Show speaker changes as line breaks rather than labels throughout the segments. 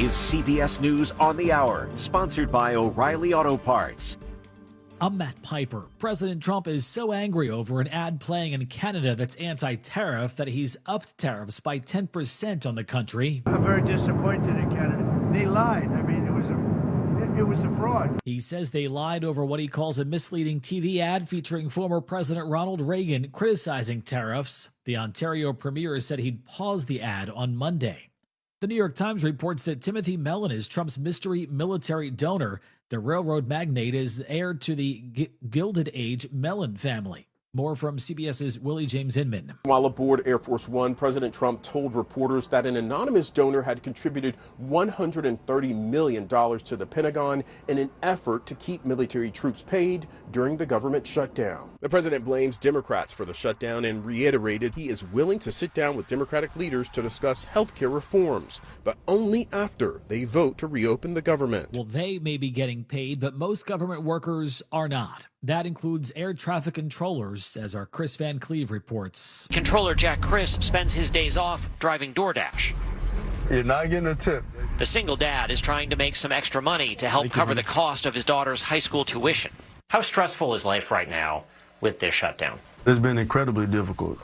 is CBS News on the Hour, sponsored by O'Reilly Auto Parts.
I'm Matt Piper. President Trump is so angry over an ad playing in Canada that's anti-tariff that he's upped tariffs by 10% on the country.
I'm very disappointed in Canada. They lied. I mean, it was a fraud.
He says they lied over what he calls a misleading TV ad featuring former President Ronald Reagan criticizing tariffs. The Ontario premier said he'd pause the ad on Monday. The New York Times reports that Timothy Mellon is Trump's mystery military donor. The railroad magnate is heir to the Gilded Age Mellon family. More from CBS's Willie James Inman.
While aboard Air Force One, President Trump told reporters that an anonymous donor had contributed $130 million to the Pentagon in an effort to keep military troops paid during the government shutdown. The president blames Democrats for the shutdown and reiterated he is willing to sit down with Democratic leaders to discuss health care reforms, but only after they vote to reopen the government.
Well, they may be getting paid, but most government workers are not. That includes air traffic controllers, as our Chris Van Cleve reports.
Controller Jack Chris spends his days off driving DoorDash.
You're not getting a tip.
The single dad is trying to make some extra money to help cover the cost of his daughter's high school tuition. How stressful is life right now with this shutdown?
It's been incredibly difficult.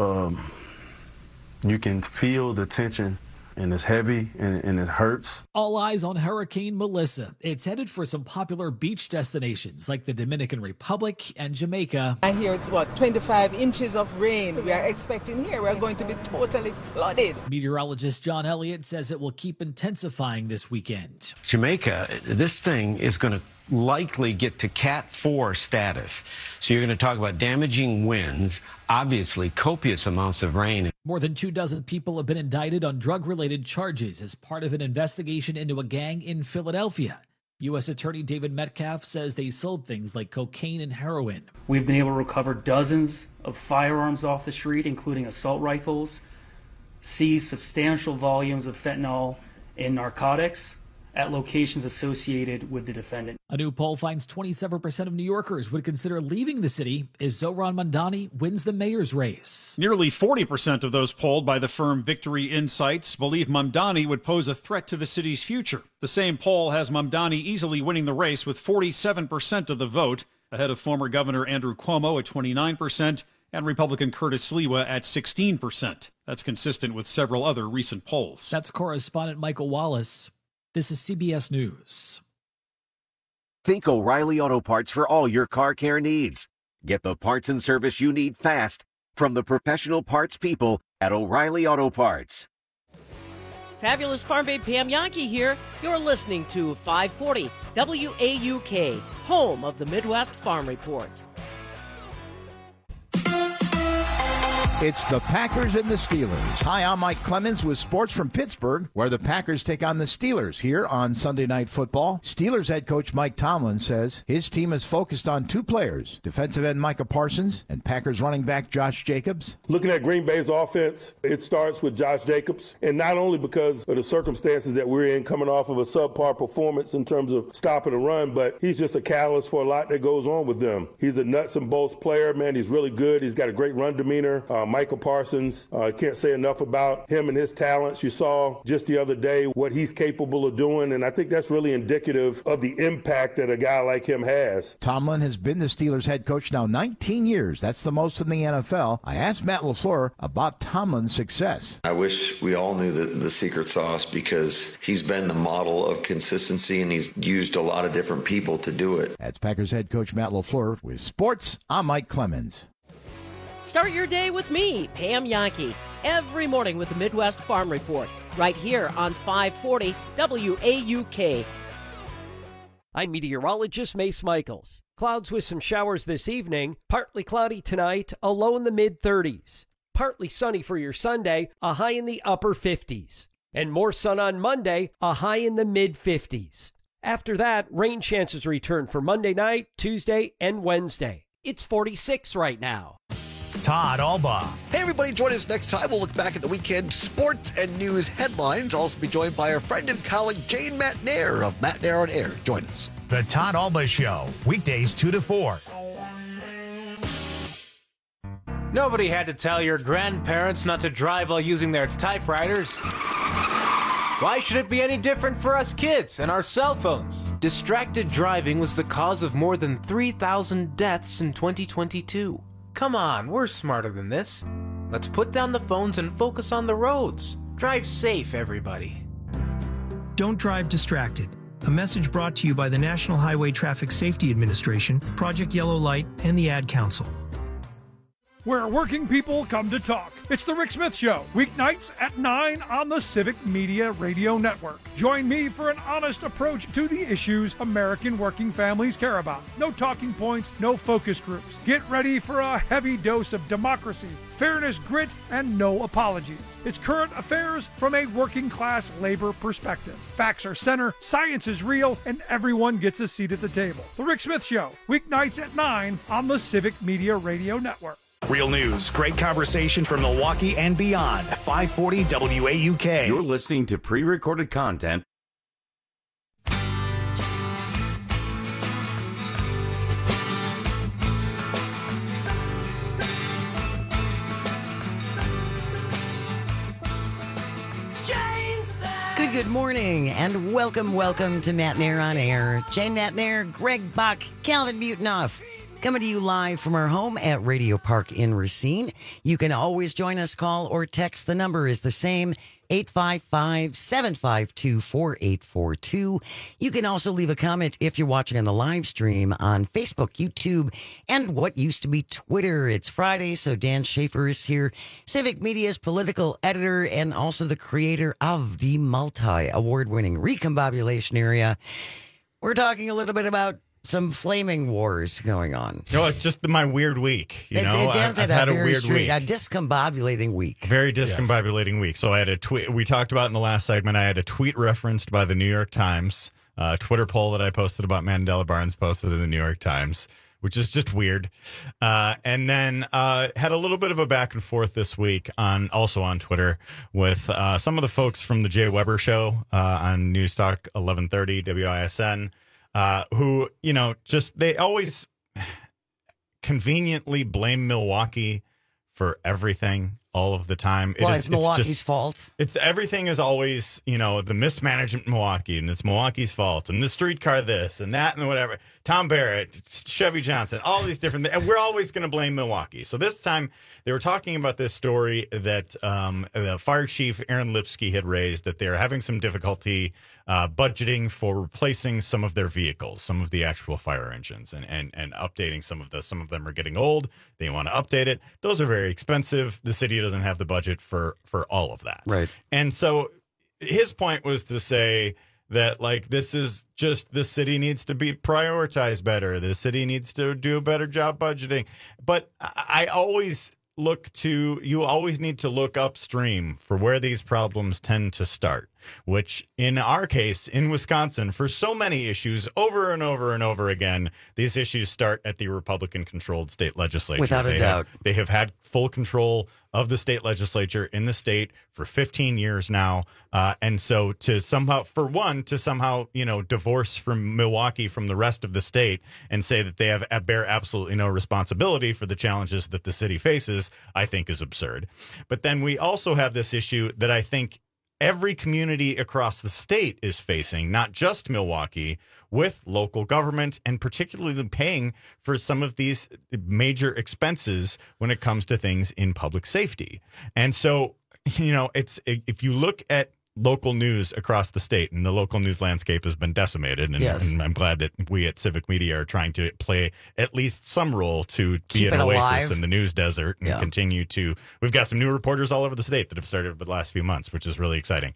You can feel the tension, and it's heavy, and it hurts.
All eyes on Hurricane Melissa. It's headed for some popular beach destinations like the Dominican Republic and Jamaica.
I hear it's 25 inches of rain we are expecting here. We're going to be totally flooded.
Meteorologist John Elliott says it will keep intensifying this weekend.
Jamaica, this thing is going to likely get to Cat 4 status. So you're going to talk about damaging winds, obviously copious amounts of rain.
More than 24 people have been indicted on drug-related charges as part of an investigation into a gang in Philadelphia. U.S. Attorney David Metcalf says they sold things like cocaine and heroin.
We've been able to recover dozens of firearms off the street, including assault rifles, seize substantial volumes of fentanyl and narcotics at locations associated with the defendant.
A new poll finds 27% of New Yorkers would consider leaving the city if Zohran Mamdani wins the mayor's race.
Nearly 40% of those polled by the firm Victory Insights believe Mamdani would pose a threat to the city's future. The same poll has Mamdani easily winning the race with 47% of the vote, ahead of former Governor Andrew Cuomo at 29% and Republican Curtis Sliwa at 16%. That's consistent with several other recent polls.
That's correspondent Michael Wallace. This is CBS News.
Think O'Reilly Auto Parts for all your car care needs. Get the parts and service you need fast from the professional parts people at O'Reilly Auto Parts.
Fabulous Farm Babe Pam Yankee here. You're listening to 540 WAUK, home of the Midwest Farm Report.
It's the Packers and the Steelers. Hi, I'm Mike Clemens with sports from Pittsburgh, where the Packers take on the Steelers here on Sunday Night Football. Steelers head coach Mike Tomlin says his team is focused on two players, defensive end Micah Parsons and Packers running back Josh Jacobs.
Looking at Green Bay's offense, it starts with Josh Jacobs, and not only because of the circumstances that we're in coming off of a subpar performance in terms of stopping the run, but he's just a catalyst for a lot that goes on with them. He's a nuts and bolts player, man. He's really good. He's got a great run demeanor. Michael Parsons, can't say enough about him and his talents. You saw just the other day what he's capable of doing, and I think that's really indicative of the impact that a guy like him has.
Tomlin has been the Steelers head coach now 19 years. That's the most in the NFL. I asked Matt LaFleur about Tomlin's success.
I wish we all knew the secret sauce, because he's been the model of consistency, and he's used a lot of different people to do it.
That's Packers head coach Matt LaFleur. With sports, I'm Mike Clemens.
Start your day with me, Pam Yankee, every morning with the Midwest Farm Report, right here on 540 WAUK.
I'm meteorologist Mace Michaels. Clouds with some showers this evening, partly cloudy tonight, a low in the mid-30s. Partly sunny for your Sunday, a high in the upper 50s. And more sun on Monday, a high in the mid-50s. After that, rain chances return for Monday night, Tuesday, and Wednesday. It's 46 right now.
Todd Alba.
Hey, everybody, join us next time. We'll look back at the weekend sports and news headlines. I'll also be joined by our friend and colleague, Jane Matnair of Matnair on Air. Join us.
The Todd Alba Show, weekdays 2 to 4.
Nobody had to tell your grandparents not to drive while using their typewriters. Why should it be any different for us kids and our cell phones? Distracted driving was the cause of more than 3,000 deaths in 2022. Come on, we're smarter than this. Let's put down the phones and focus on the roads. Drive safe, everybody.
Don't drive distracted. A message brought to you by the National Highway Traffic Safety Administration, Project Yellow Light, and the Ad Council.
Where working people come to talk. It's The Rick Smith Show, weeknights at 9 on the Civic Media Radio Network. Join me for an honest approach to the issues American working families care about. No talking points, no focus groups. Get ready for a heavy dose of democracy, fairness, grit, and no apologies. It's current affairs from a working class labor perspective. Facts are center, science is real, and everyone gets a seat at the table. The Rick Smith Show, weeknights at 9 on the Civic Media Radio Network.
Real news, great conversation from Milwaukee and beyond. 540 WAUK.
You're listening to pre-recorded content.
Good morning, and welcome to Matt Nair on Air. Jane Matt Nair, Greg Bach, Calvin Mutenoff. Coming to you live from our home at Radio Park in Racine. You can always join us, call or text. The number is the same, 855-752-4842. You can also leave a comment if you're watching on the live stream on Facebook, YouTube, and what used to be Twitter. It's Friday, so Dan Schaefer is here, Civic Media's political editor and also the creator of the multi-award-winning Recombobulation Area. We're talking a little bit about some flaming wars going on.
You know, it's just my weird week.
I've had a weird week. A discombobulating week.
Very discombobulating week. So I had a tweet. We talked about in the last segment. I had a tweet referenced by the New York Times. A Twitter poll that I posted about Mandela Barnes posted in the New York Times, which is just weird. And then had a little bit of a back and forth this week also on Twitter with some of the folks from the Jay Weber Show on News Talk 1130 WISN. Who, they always conveniently blame Milwaukee for everything all of the time.
It's Milwaukee's fault.
Everything is always, the mismanagement in Milwaukee, and it's Milwaukee's fault, and the streetcar this and that and whatever. Tom Barrett, Chevy Johnson, all these different things. And we're always going to blame Milwaukee. So this time they were talking about this story that the fire chief, Aaron Lipsky, had raised, that they're having some difficulty budgeting for replacing some of their vehicles, some of the actual fire engines, and updating some of them are getting old. They want to update it. Those are very expensive. The city doesn't have the budget for all of that.
Right.
And so his point was to say that, this is just, the city needs to be prioritized better. The city needs to do a better job budgeting. But I always you always need to look upstream for where these problems tend to start, which in our case, in Wisconsin, for so many issues over and over and over again, these issues start at the Republican-controlled state legislature.
Without a doubt.
They have had full control of the state legislature in the state for 15 years now. And so to somehow divorce from Milwaukee from the rest of the state and say that they bear absolutely no responsibility for the challenges that the city faces, I think is absurd. But then we also have this issue that I think every community across the state is facing, not just Milwaukee, with local government and particularly paying for some of these major expenses when it comes to things in public safety. And so, if you look at local news across the state, and the local news landscape has been decimated, and I'm glad that we at Civic Media are trying to play at least some role to be an oasis in the news desert and continue to. We've got some new reporters all over the state that have started over the last few months, which is really exciting.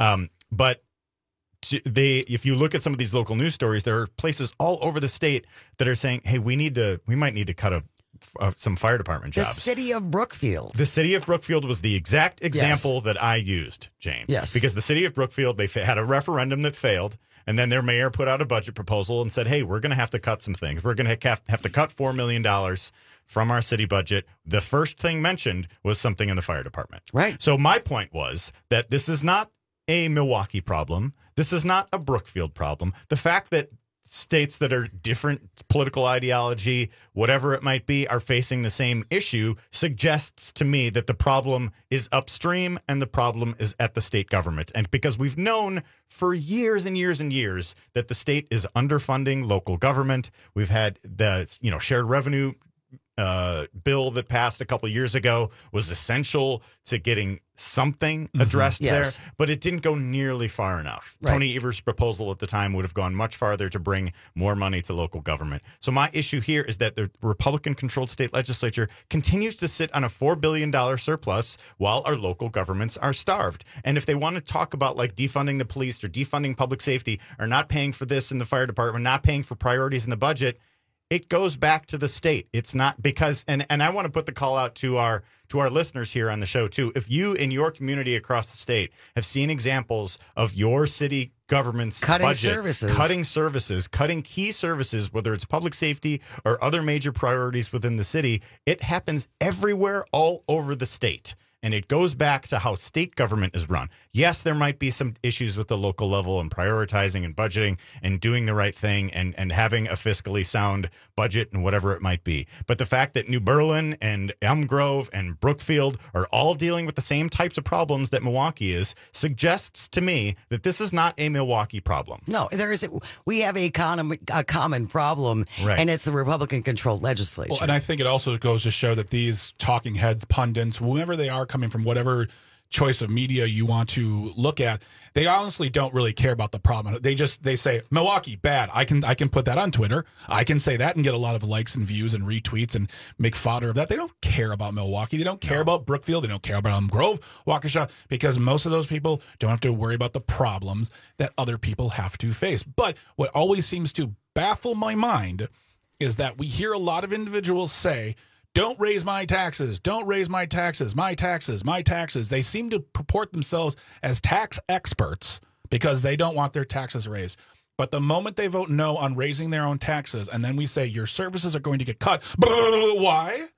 If you look at some of these local news stories, there are places all over the state that are saying, "Hey, we might need to cut some fire department jobs."
The city of Brookfield.
The city of Brookfield was the exact example that I used, Jane.
Yes.
Because the city of Brookfield, they had a referendum that failed, and then their mayor put out a budget proposal and said, hey, we're going to have to cut some things. We're going to have to cut $4 million from our city budget. The first thing mentioned was something in the fire department.
Right.
So my point was that this is not a Milwaukee problem. This is not a Brookfield problem. The fact that states that are different political ideology, whatever it might be, are facing the same issue suggests to me that the problem is upstream and the problem is at the state government. And because we've known for years and years and years that the state is underfunding local government, we've had the shared revenue bill that passed a couple years ago was essential to getting something addressed there, but it didn't go nearly far enough.
Right.
Tony Evers' proposal at the time would have gone much farther to bring more money to local government. So my issue here is that the Republican-controlled state legislature continues to sit on a $4 billion surplus while our local governments are starved. And if they want to talk about like defunding the police or defunding public safety or not paying for this in the fire department, not paying for priorities in the budget, it goes back to the state. It's not because, and I want to put the call out to our listeners here on the show too. If you in your community across the state have seen examples of your city government's
cutting
budget,
services,
cutting key services, whether it's public safety or other major priorities within the city, it happens everywhere, all over the state. And it goes back to how state government is run. Yes, there might be some issues with the local level and prioritizing and budgeting and doing the right thing and having a fiscally sound budget and whatever it might be. But the fact that New Berlin and Elm Grove and Brookfield are all dealing with the same types of problems that Milwaukee is suggests to me that this is not a Milwaukee problem.
No, there is. We have a common problem, and it's the Republican-controlled legislature.
Well, and I think it also goes to show that these talking heads, pundits, whoever they are, coming from whatever choice of media you want to look at, they honestly don't really care about the problem. They say Milwaukee bad. I can put that on Twitter. I can say that and get a lot of likes and views and retweets and make fodder of that. They don't care about Milwaukee. They don't care about Brookfield. They don't care about Elm Grove, Waukesha, because most of those people don't have to worry about the problems that other people have to face. But what always seems to baffle my mind is that we hear a lot of individuals say, don't raise my taxes. Don't raise my taxes. My taxes. My taxes. They seem to purport themselves as tax experts because they don't want their taxes raised. But the moment they vote no on raising their own taxes, and then we say your services are going to get cut, why?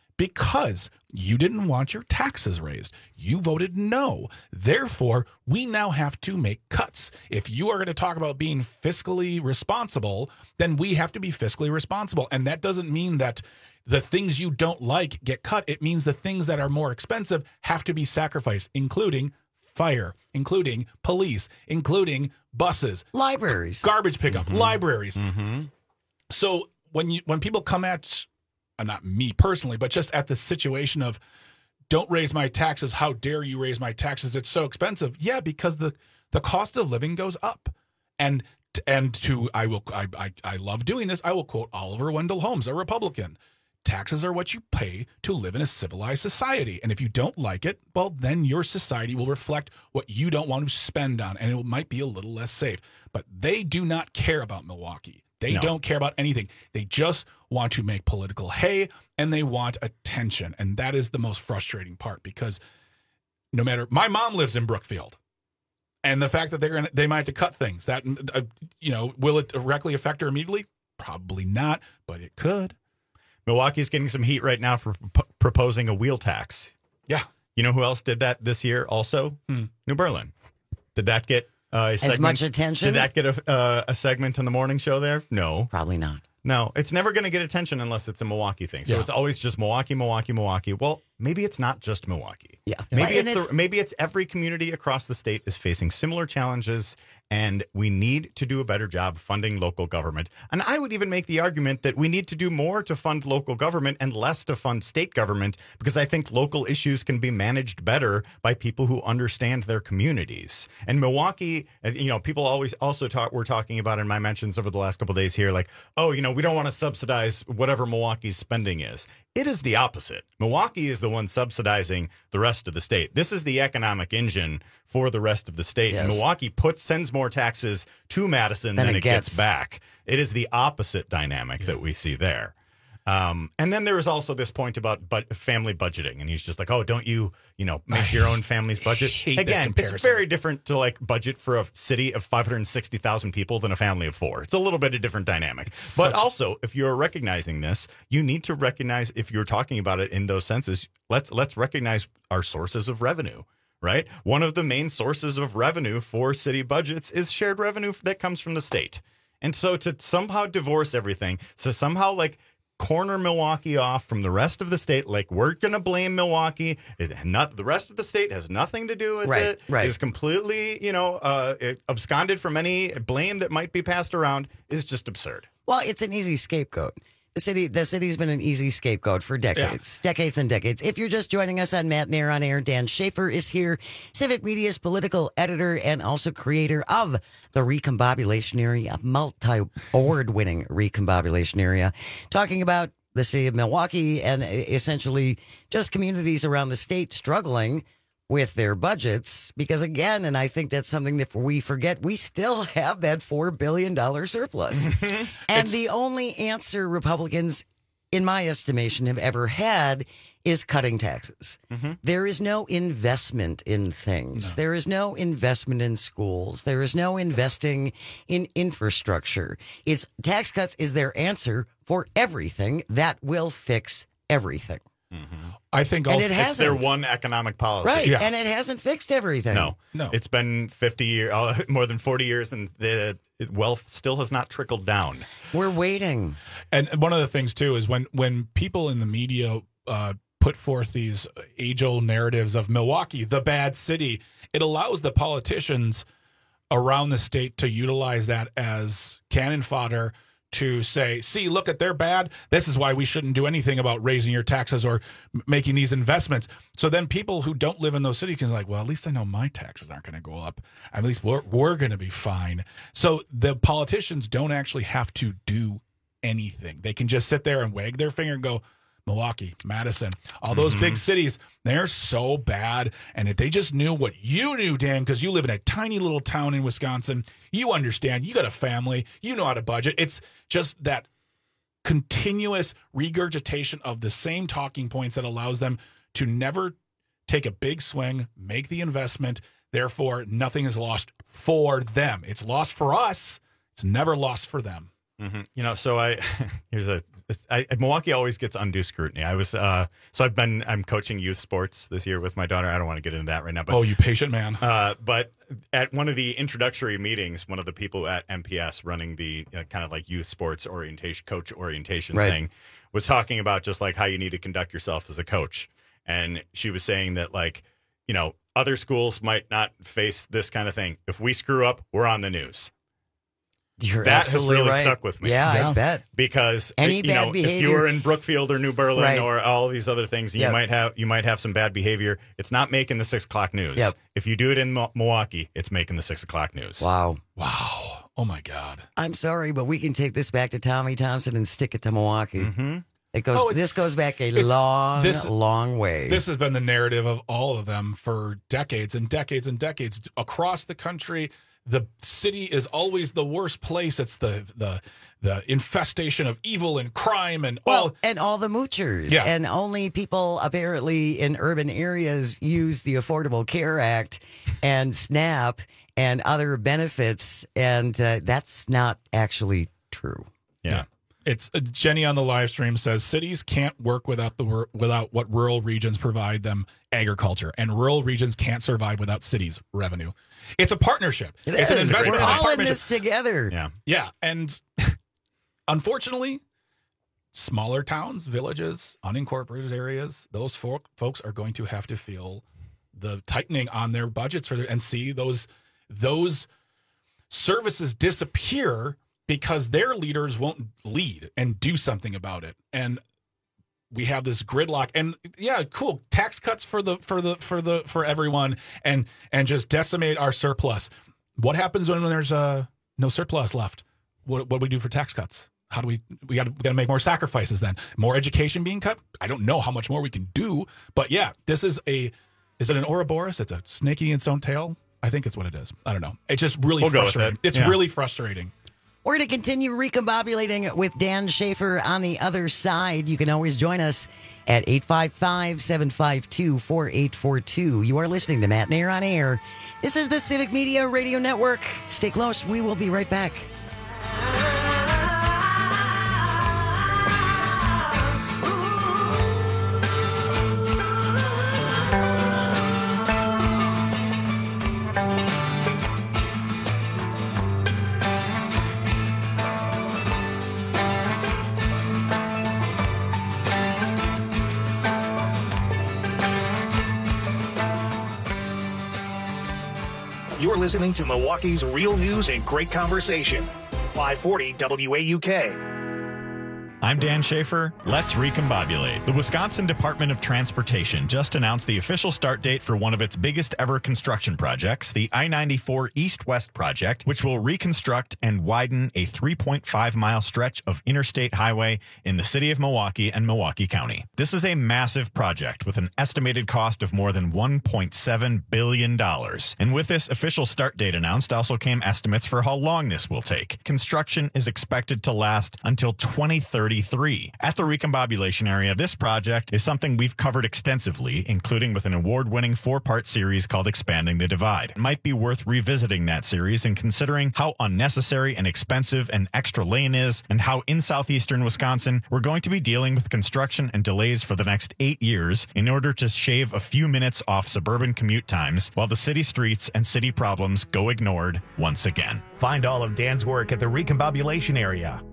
Because you didn't want your taxes raised. You voted no. Therefore, we now have to make cuts. If you are going to talk about being fiscally responsible, then we have to be fiscally responsible. And that doesn't mean that the things you don't like get cut. It means the things that are more expensive have to be sacrificed, including fire, including police, including buses,
libraries,
garbage pickup, libraries. So when people come at, not me personally, but just at the situation of don't raise my taxes, how dare you raise my taxes? It's so expensive. Yeah, because the cost of living goes up. And I love doing this. I will quote Oliver Wendell Holmes, a Republican. Taxes are what you pay to live in a civilized society. And if you don't like it, well, then your society will reflect what you don't want to spend on, and it might be a little less safe. But they do not care about Milwaukee. They don't care about anything. They just want to make political hay, and they want attention. And that is the most frustrating part, because no matter, my mom lives in Brookfield. And the fact that they might have to cut things, that, will it directly affect her immediately? Probably not, but it could.
Milwaukee's getting some heat right now for proposing a wheel tax.
Yeah.
You know who else did that this year also? New Berlin. Did that get a segment?
As much attention?
Did that get a segment on the morning show there? No.
Probably not.
No, it's never going to get attention unless it's a Milwaukee thing. So it's always just Milwaukee, Milwaukee, Milwaukee. Well, maybe it's not just Milwaukee.
Yeah.
Maybe it's every community across the state is facing similar challenges, and we need to do a better job funding local government. And I would even make the argument that we need to do more to fund local government and less to fund state government, because I think local issues can be managed better by people who understand their communities. And Milwaukee, people always also we're talking about in my mentions over the last couple of days here, like, we don't want to subsidize whatever Milwaukee's spending is. It is the opposite. Milwaukee is the one subsidizing the rest of the state. This is the economic engine for the rest of the state. Yes. Milwaukee sends more taxes to Madison than it gets back. It is the opposite dynamic that we see there. And then there is also this point about family budgeting, and he's just like, don't you make your own family's budget? Again, it's very different to like budget for a city of 560,000 people than a family of 4. It's a little bit of different dynamic. But also, if you're recognizing this, you need to recognize, if you're talking about it in those senses, let's recognize our sources of revenue. Right? One of the main sources of revenue for city budgets is shared revenue that comes from the state. And so to somehow divorce everything, so somehow like corner Milwaukee off from the rest of the state, like we're going to blame Milwaukee, the rest of the state has nothing to do with it, is completely, absconded from any blame that might be passed around, is just absurd.
Well, it's an easy scapegoat. The city's been an easy scapegoat for decades and decades. If you're just joining us on Matt Nair on Air, Dan Schaefer is here, Civic Media's political editor and also creator of the Recombobulation Area, multi-award-winning Recombobulation Area, talking about the city of Milwaukee and essentially just communities around the state struggling with their budgets, because again, and I think that's something that we forget, we still have that $4 billion surplus. And the only answer Republicans, in my estimation, have ever had is cutting taxes. There is no investment in things. There is no investment in schools. There is no investing in infrastructure. It's tax cuts is their answer for everything that will fix everything.
I think
also
it's their one economic policy.
Right, and it hasn't fixed everything.
No.
It's been 50 years, more than 40 years, and the wealth still has not trickled down.
We're waiting.
And one of the things, too, is when people in the media put forth these age-old narratives of Milwaukee, the bad city, it allows the politicians around the state to utilize that as cannon fodder to say, see, look at they're bad. This is why we shouldn't do anything about raising your taxes or making these investments. So then people who don't live in those cities can be like, well, at least I know my taxes aren't going to go up. At least we're going to be fine. So the politicians don't actually have to do anything. They can just sit there and wag their finger and go, Milwaukee, Madison, all those big cities, they're so bad. And if they just knew what you knew, Dan, because you live in a tiny little town in Wisconsin, you understand, you got a family, you know how to budget. It's just that continuous regurgitation of the same talking points that allows them to never take a big swing, make the investment. Therefore, nothing is lost for them. It's lost for us. It's never lost for them.
So Milwaukee always gets undue scrutiny. I'm coaching youth sports this year with my daughter. I don't want to get into that right now. But,
you patient man.
But at one of the introductory meetings, one of the people at MPS running the kind of like youth sports coach orientation thing was talking about just like how you need to conduct yourself as a coach. And she was saying that other schools might not face this kind of thing. If we screw up, we're on the news.
That
has really stuck with me.
Yeah, I bet.
Because
any bad behavior,
if you were in Brookfield or New Berlin or all these other things, you might have some bad behavior. It's not making the 6 o'clock news.
Yep.
If you do it in Milwaukee, it's making the 6 o'clock news.
Wow.
Oh my God.
I'm sorry, but we can take this back to Tommy Thompson and stick it to Milwaukee. It goes. This goes back a long way.
This has been the narrative of all of them for decades and decades and decades across the country. The city is always the worst place. It's the infestation of evil and crime and all
the moochers.
Yeah.
And only people apparently in urban areas use the Affordable Care Act and SNAP and other benefits, and that's not actually true.
Yeah. It's Jenny on the live stream says cities can't work without what rural regions provide them, agriculture, and rural regions can't survive without cities' revenue. It's a partnership. It's an investment.
We're all in this together.
Yeah, and unfortunately, smaller towns, villages, unincorporated areas, those folks are going to have to feel the tightening on their budgets and see those services disappear because their leaders won't lead and do something about it. And we have this gridlock, and cool tax cuts for everyone, and just decimate our surplus. What happens when there's no surplus left? What do we do for tax cuts? How do we got to make more sacrifices then? More education being cut? I don't know how much more we can do, but this is it an Ouroboros? It's a snake eating its own tail. I think it's what it is. I don't know. It's just really frustrating. It's really frustrating.
We're going to continue recombobulating with Dan Schaefer on the other side. You can always join us at 855-752-4842. You are listening to Matt Nair on Air. This is the Civic Media Radio Network. Stay close. We will be right back.
You're listening to Milwaukee's real news and great conversation. 540 WAUK.
I'm Dan Schaefer. Let's recombobulate. The Wisconsin Department of Transportation just announced the official start date for one of its biggest ever construction projects, the I-94 East-West project, which will reconstruct and widen a 3.5-mile stretch of interstate highway in the city of Milwaukee and Milwaukee County. This is a massive project with an estimated cost of more than $1.7 billion. And with this official start date announced also came estimates for how long this will take. Construction is expected to last until 2030. At the recombobulation area, this project is something we've covered extensively, including with an award-winning 4-part series called Expanding the Divide. It might be worth revisiting that series and considering how unnecessary and expensive an extra lane is, and how in southeastern Wisconsin we're going to be dealing with construction and delays for the next 8 years in order to shave a few minutes off suburban commute times while the city streets and city problems go ignored once again.
Find all of Dan's work at the recombobulation area.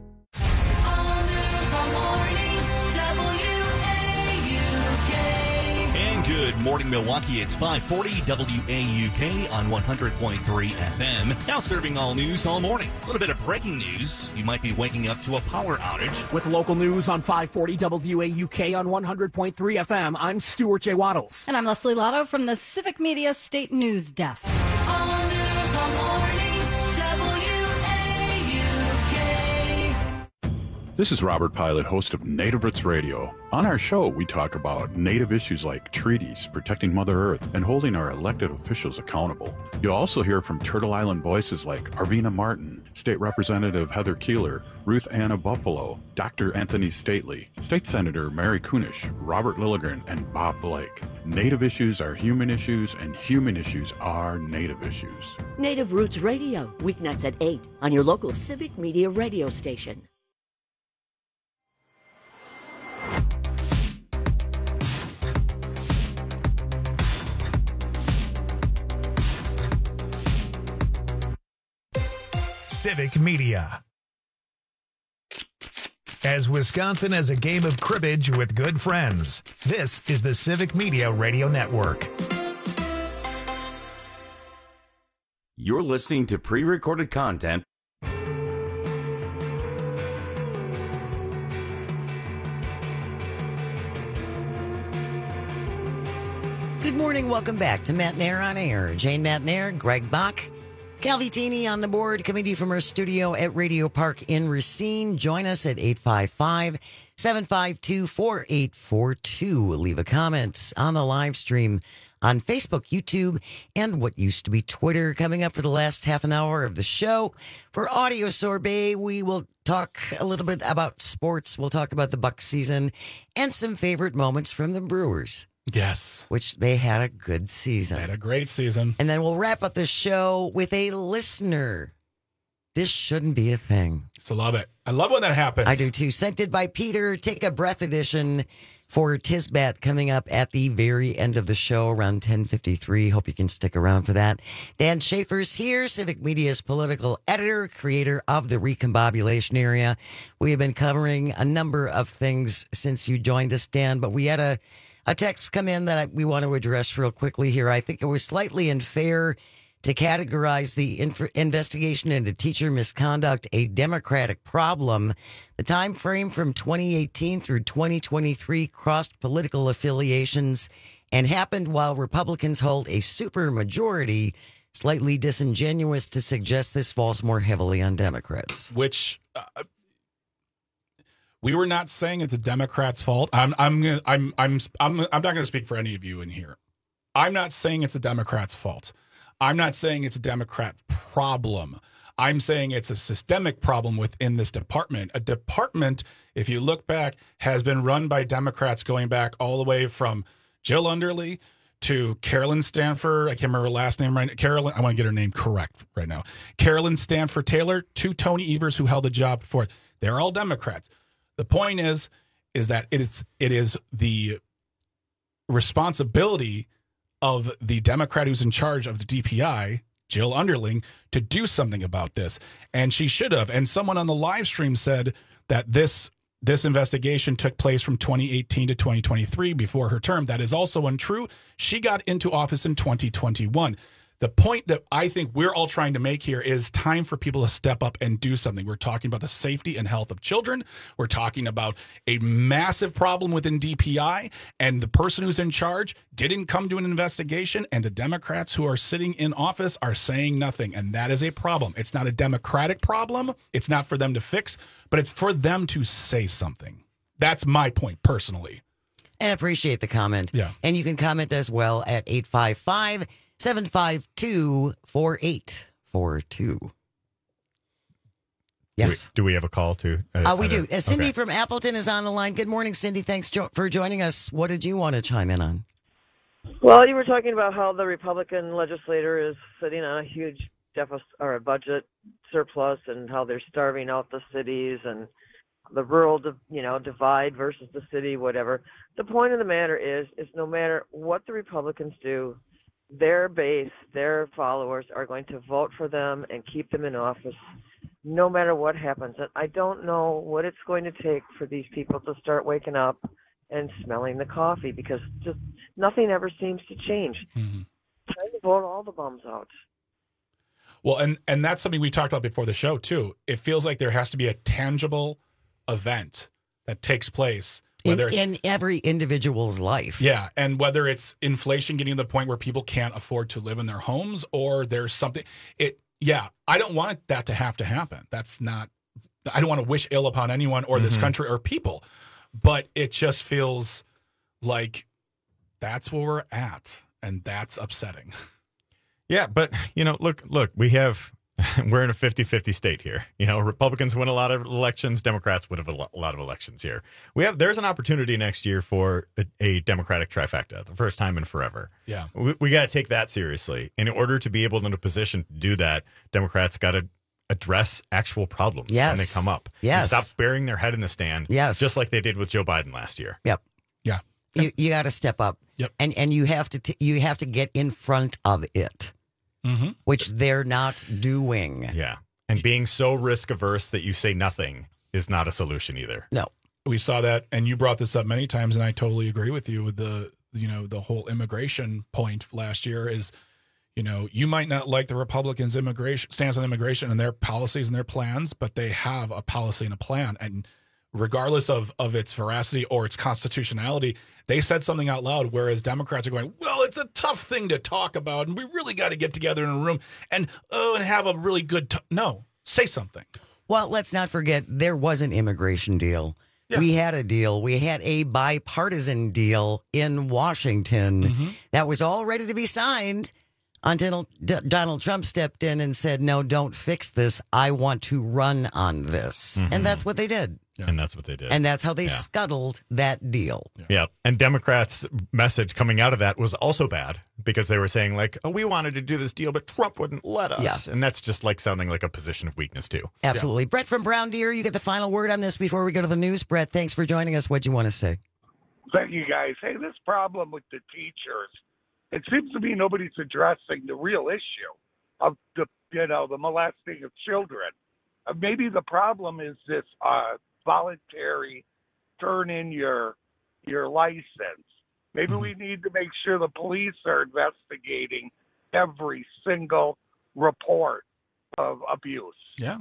Good morning, Milwaukee. It's 540 WAUK on 100.3 FM. Now serving all news all morning. A little bit of breaking news. You might be waking up to a power outage.
With local news on 540 WAUK on 100.3 FM, I'm Stuart J. Waddles.
And I'm Leslie Lotto from the Civic Media State News Desk. All news all morning, WAUK.
This is Robert Pilot, host of Native Roots Radio. On our show, we talk about Native issues like treaties, protecting Mother Earth, and holding our elected officials accountable. You'll also hear from Turtle Island voices like Arvina Martin, State Representative Heather Keeler, Ruth Anna Buffalo, Dr. Anthony Stately, State Senator Mary Kunish, Robert Lilligren, and Bob Blake. Native issues are human issues, and human issues are Native issues.
Native Roots Radio, weeknights at 8 on your local Civic Media radio station.
Civic Media. As Wisconsin has a game of cribbage with good friends, this is the Civic Media Radio Network.
You're listening to pre-recorded content.
Good morning. Welcome back to Matt Nair on Air. Jane Matt Nair, Greg Bach, Calvitini on the board, coming to you from our studio at Radio Park in Racine. Join us at 855-752-4842. Leave a comment on the live stream on Facebook, YouTube, and what used to be Twitter. Coming up for the last half an hour of the show. For Audio Sorbet, we will talk a little bit about sports. We'll talk about the Bucs season and some favorite moments from the Brewers.
Yes.
Which they had a good season.
They had a great season.
And then we'll wrap up the show with a listener. This shouldn't be a thing.
So love it. I love when that happens.
I do too. Sent it by Peter. Take a breath edition for Tisbat coming up at the very end of the show around 10:53. Hope you can stick around for that. Dan Schaefer's here, Civic Media's political editor, creator of the Recombobulation Area. We have been covering a number of things since you joined us, Dan, but we had a text come in that we want to address real quickly here. I think it was slightly unfair to categorize the investigation into teacher misconduct a Democratic problem. The time frame from 2018 through 2023 crossed political affiliations and happened while Republicans hold a supermajority. Slightly disingenuous to suggest this falls more heavily on Democrats.
Which we were not saying it's the Democrats' fault. I'm not going to speak for any of you in here. I'm not saying it's the Democrats' fault. I'm not saying it's a Democrat problem. I'm saying it's a systemic problem within this department. A department, if you look back, has been run by Democrats going back all the way from Jill Underly to Carolyn Stanford. I can't remember her last name right now. Carolyn, I want to get her name correct right now. Carolyn Stanford Taylor to Tony Evers, who held the job before. They're all Democrats. The point is that it is the responsibility of the Democrat who's in charge of the DPI, Jill Underling, to do something about this. And she should have. And someone on the live stream said that this investigation took place from 2018 to 2023 before her term. That is also untrue. She got into office in 2021. The point that I think we're all trying to make here is time for people to step up and do something. We're talking about the safety and health of children. We're talking about a massive problem within DPI, and the person who's in charge didn't come to an investigation, and the Democrats who are sitting in office are saying nothing, and that is a problem. It's not a Democratic problem. It's not for them to fix, but it's for them to say something. That's my point personally.
And appreciate the comment.
Yeah.
And you can comment as well at 855-752-4842. Yes.
Do we have a call to?
We do. Cindy
okay.
from Appleton is on the line. Good morning, Cindy. Thanks for joining us. What did you want to chime in on?
Well, you were talking about how the Republican legislator is sitting on a huge deficit or a budget surplus, and how they're starving out the cities and the rural, divide versus the city, whatever. The point of the matter is no matter what the Republicans do, their base, their followers are going to vote for them and keep them in office no matter what happens. And I don't know what it's going to take for these people to start waking up and smelling the coffee, because just nothing ever seems to change.
Mm-hmm.
Trying to vote all the bums out.
Well, and that's something we talked about before the show, too. It feels like there has to be a tangible event that takes place. Whether
in every individual's life.
Yeah, and whether it's inflation getting to the point where people can't afford to live in their homes, or there's something. I don't want that to happen. That's not. I don't want to wish ill upon anyone or this country or people, but it just feels like that's where we're at, and that's upsetting.
Yeah, but look, we're in a 50-50 state here. Republicans win a lot of elections, Democrats win a lot of elections here. There's an opportunity next year for a Democratic trifecta, the first time in forever.
Yeah.
We got to take that seriously. In order to be able in a position to do that, Democrats got to address actual problems when they come up.
Yes.
And stop burying their head in the stand.
Yes.
Just like they did with Joe Biden last year.
Yep.
Yeah.
You got to step up.
Yep.
And you have to get in front of it.
Mm-hmm.
Which they're not doing.
Yeah. And being so risk averse that you say nothing is not a solution either.
No.
We saw that, and you brought this up many times, and I totally agree with you with the whole immigration point last year is, you might not like the Republicans' stance on immigration and their policies and their plans, but they have a policy and a plan. And regardless of its veracity or its constitutionality, they said something out loud, whereas Democrats are going, well, it's a tough thing to talk about, and we really got to get together in a room and have a really good no, say something.
Well, let's not forget, there was an immigration deal. Yeah. We had a deal. We had a bipartisan deal in Washington that was all ready to be signed until Donald Trump stepped in and said, no, don't fix this. I want to run on this. And that's what they did.
Yeah. And that's what they did.
And that's how they scuttled that deal.
Yeah. And Democrats' message coming out of that was also bad, because they were saying we wanted to do this deal, but Trump wouldn't let us. Yeah. And that's just sounding like a position of weakness too.
Absolutely. Yeah. Brett from Brown Deer, you get the final word on this before we go to the news. Brett, thanks for joining us. What'd you want to say?
Thank you, guys. Hey, this problem with the teachers, it seems to me nobody's addressing the real issue of the molesting of children. Maybe the problem is this voluntary turn in your license. Maybe we need to make sure the police are investigating every single report of abuse.
Yeah.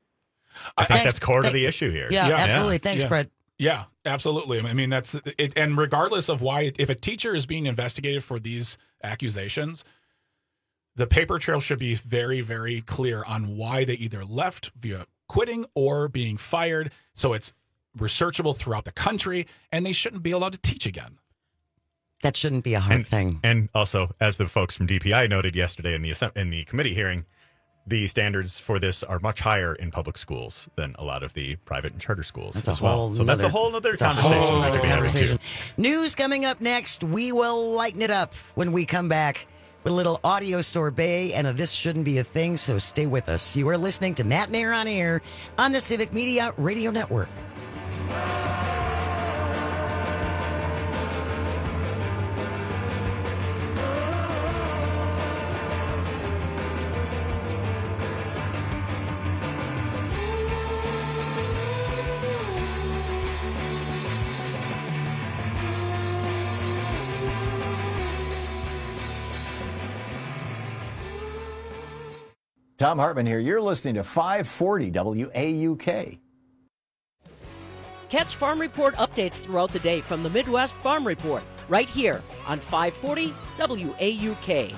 I think that's core to the issue here.
Yeah, absolutely. Thanks, Brett.
Yeah, absolutely. I mean, that's it. And regardless of why, if a teacher is being investigated for these accusations, the paper trail should be very, very clear on why they either left via quitting or being fired. So it's researchable throughout the country, and they shouldn't be allowed to teach again.
That shouldn't be a hard thing.
And also, as the folks from DPI noted yesterday in the committee hearing, the standards for this are much higher in public schools than a lot of the private and charter schools as well. So that's a whole other conversation that could be having too.
News coming up next. We will lighten it up when we come back with a little audio sorbet and This Shouldn't Be a Thing, so stay with us. You are listening to Matt Nair on Air on the Civic Media Radio Network.
Tom Hartman here. You're listening to 540 WAUK.
Catch Farm Report updates throughout the day from the Midwest Farm Report, right here on 540 WAUK.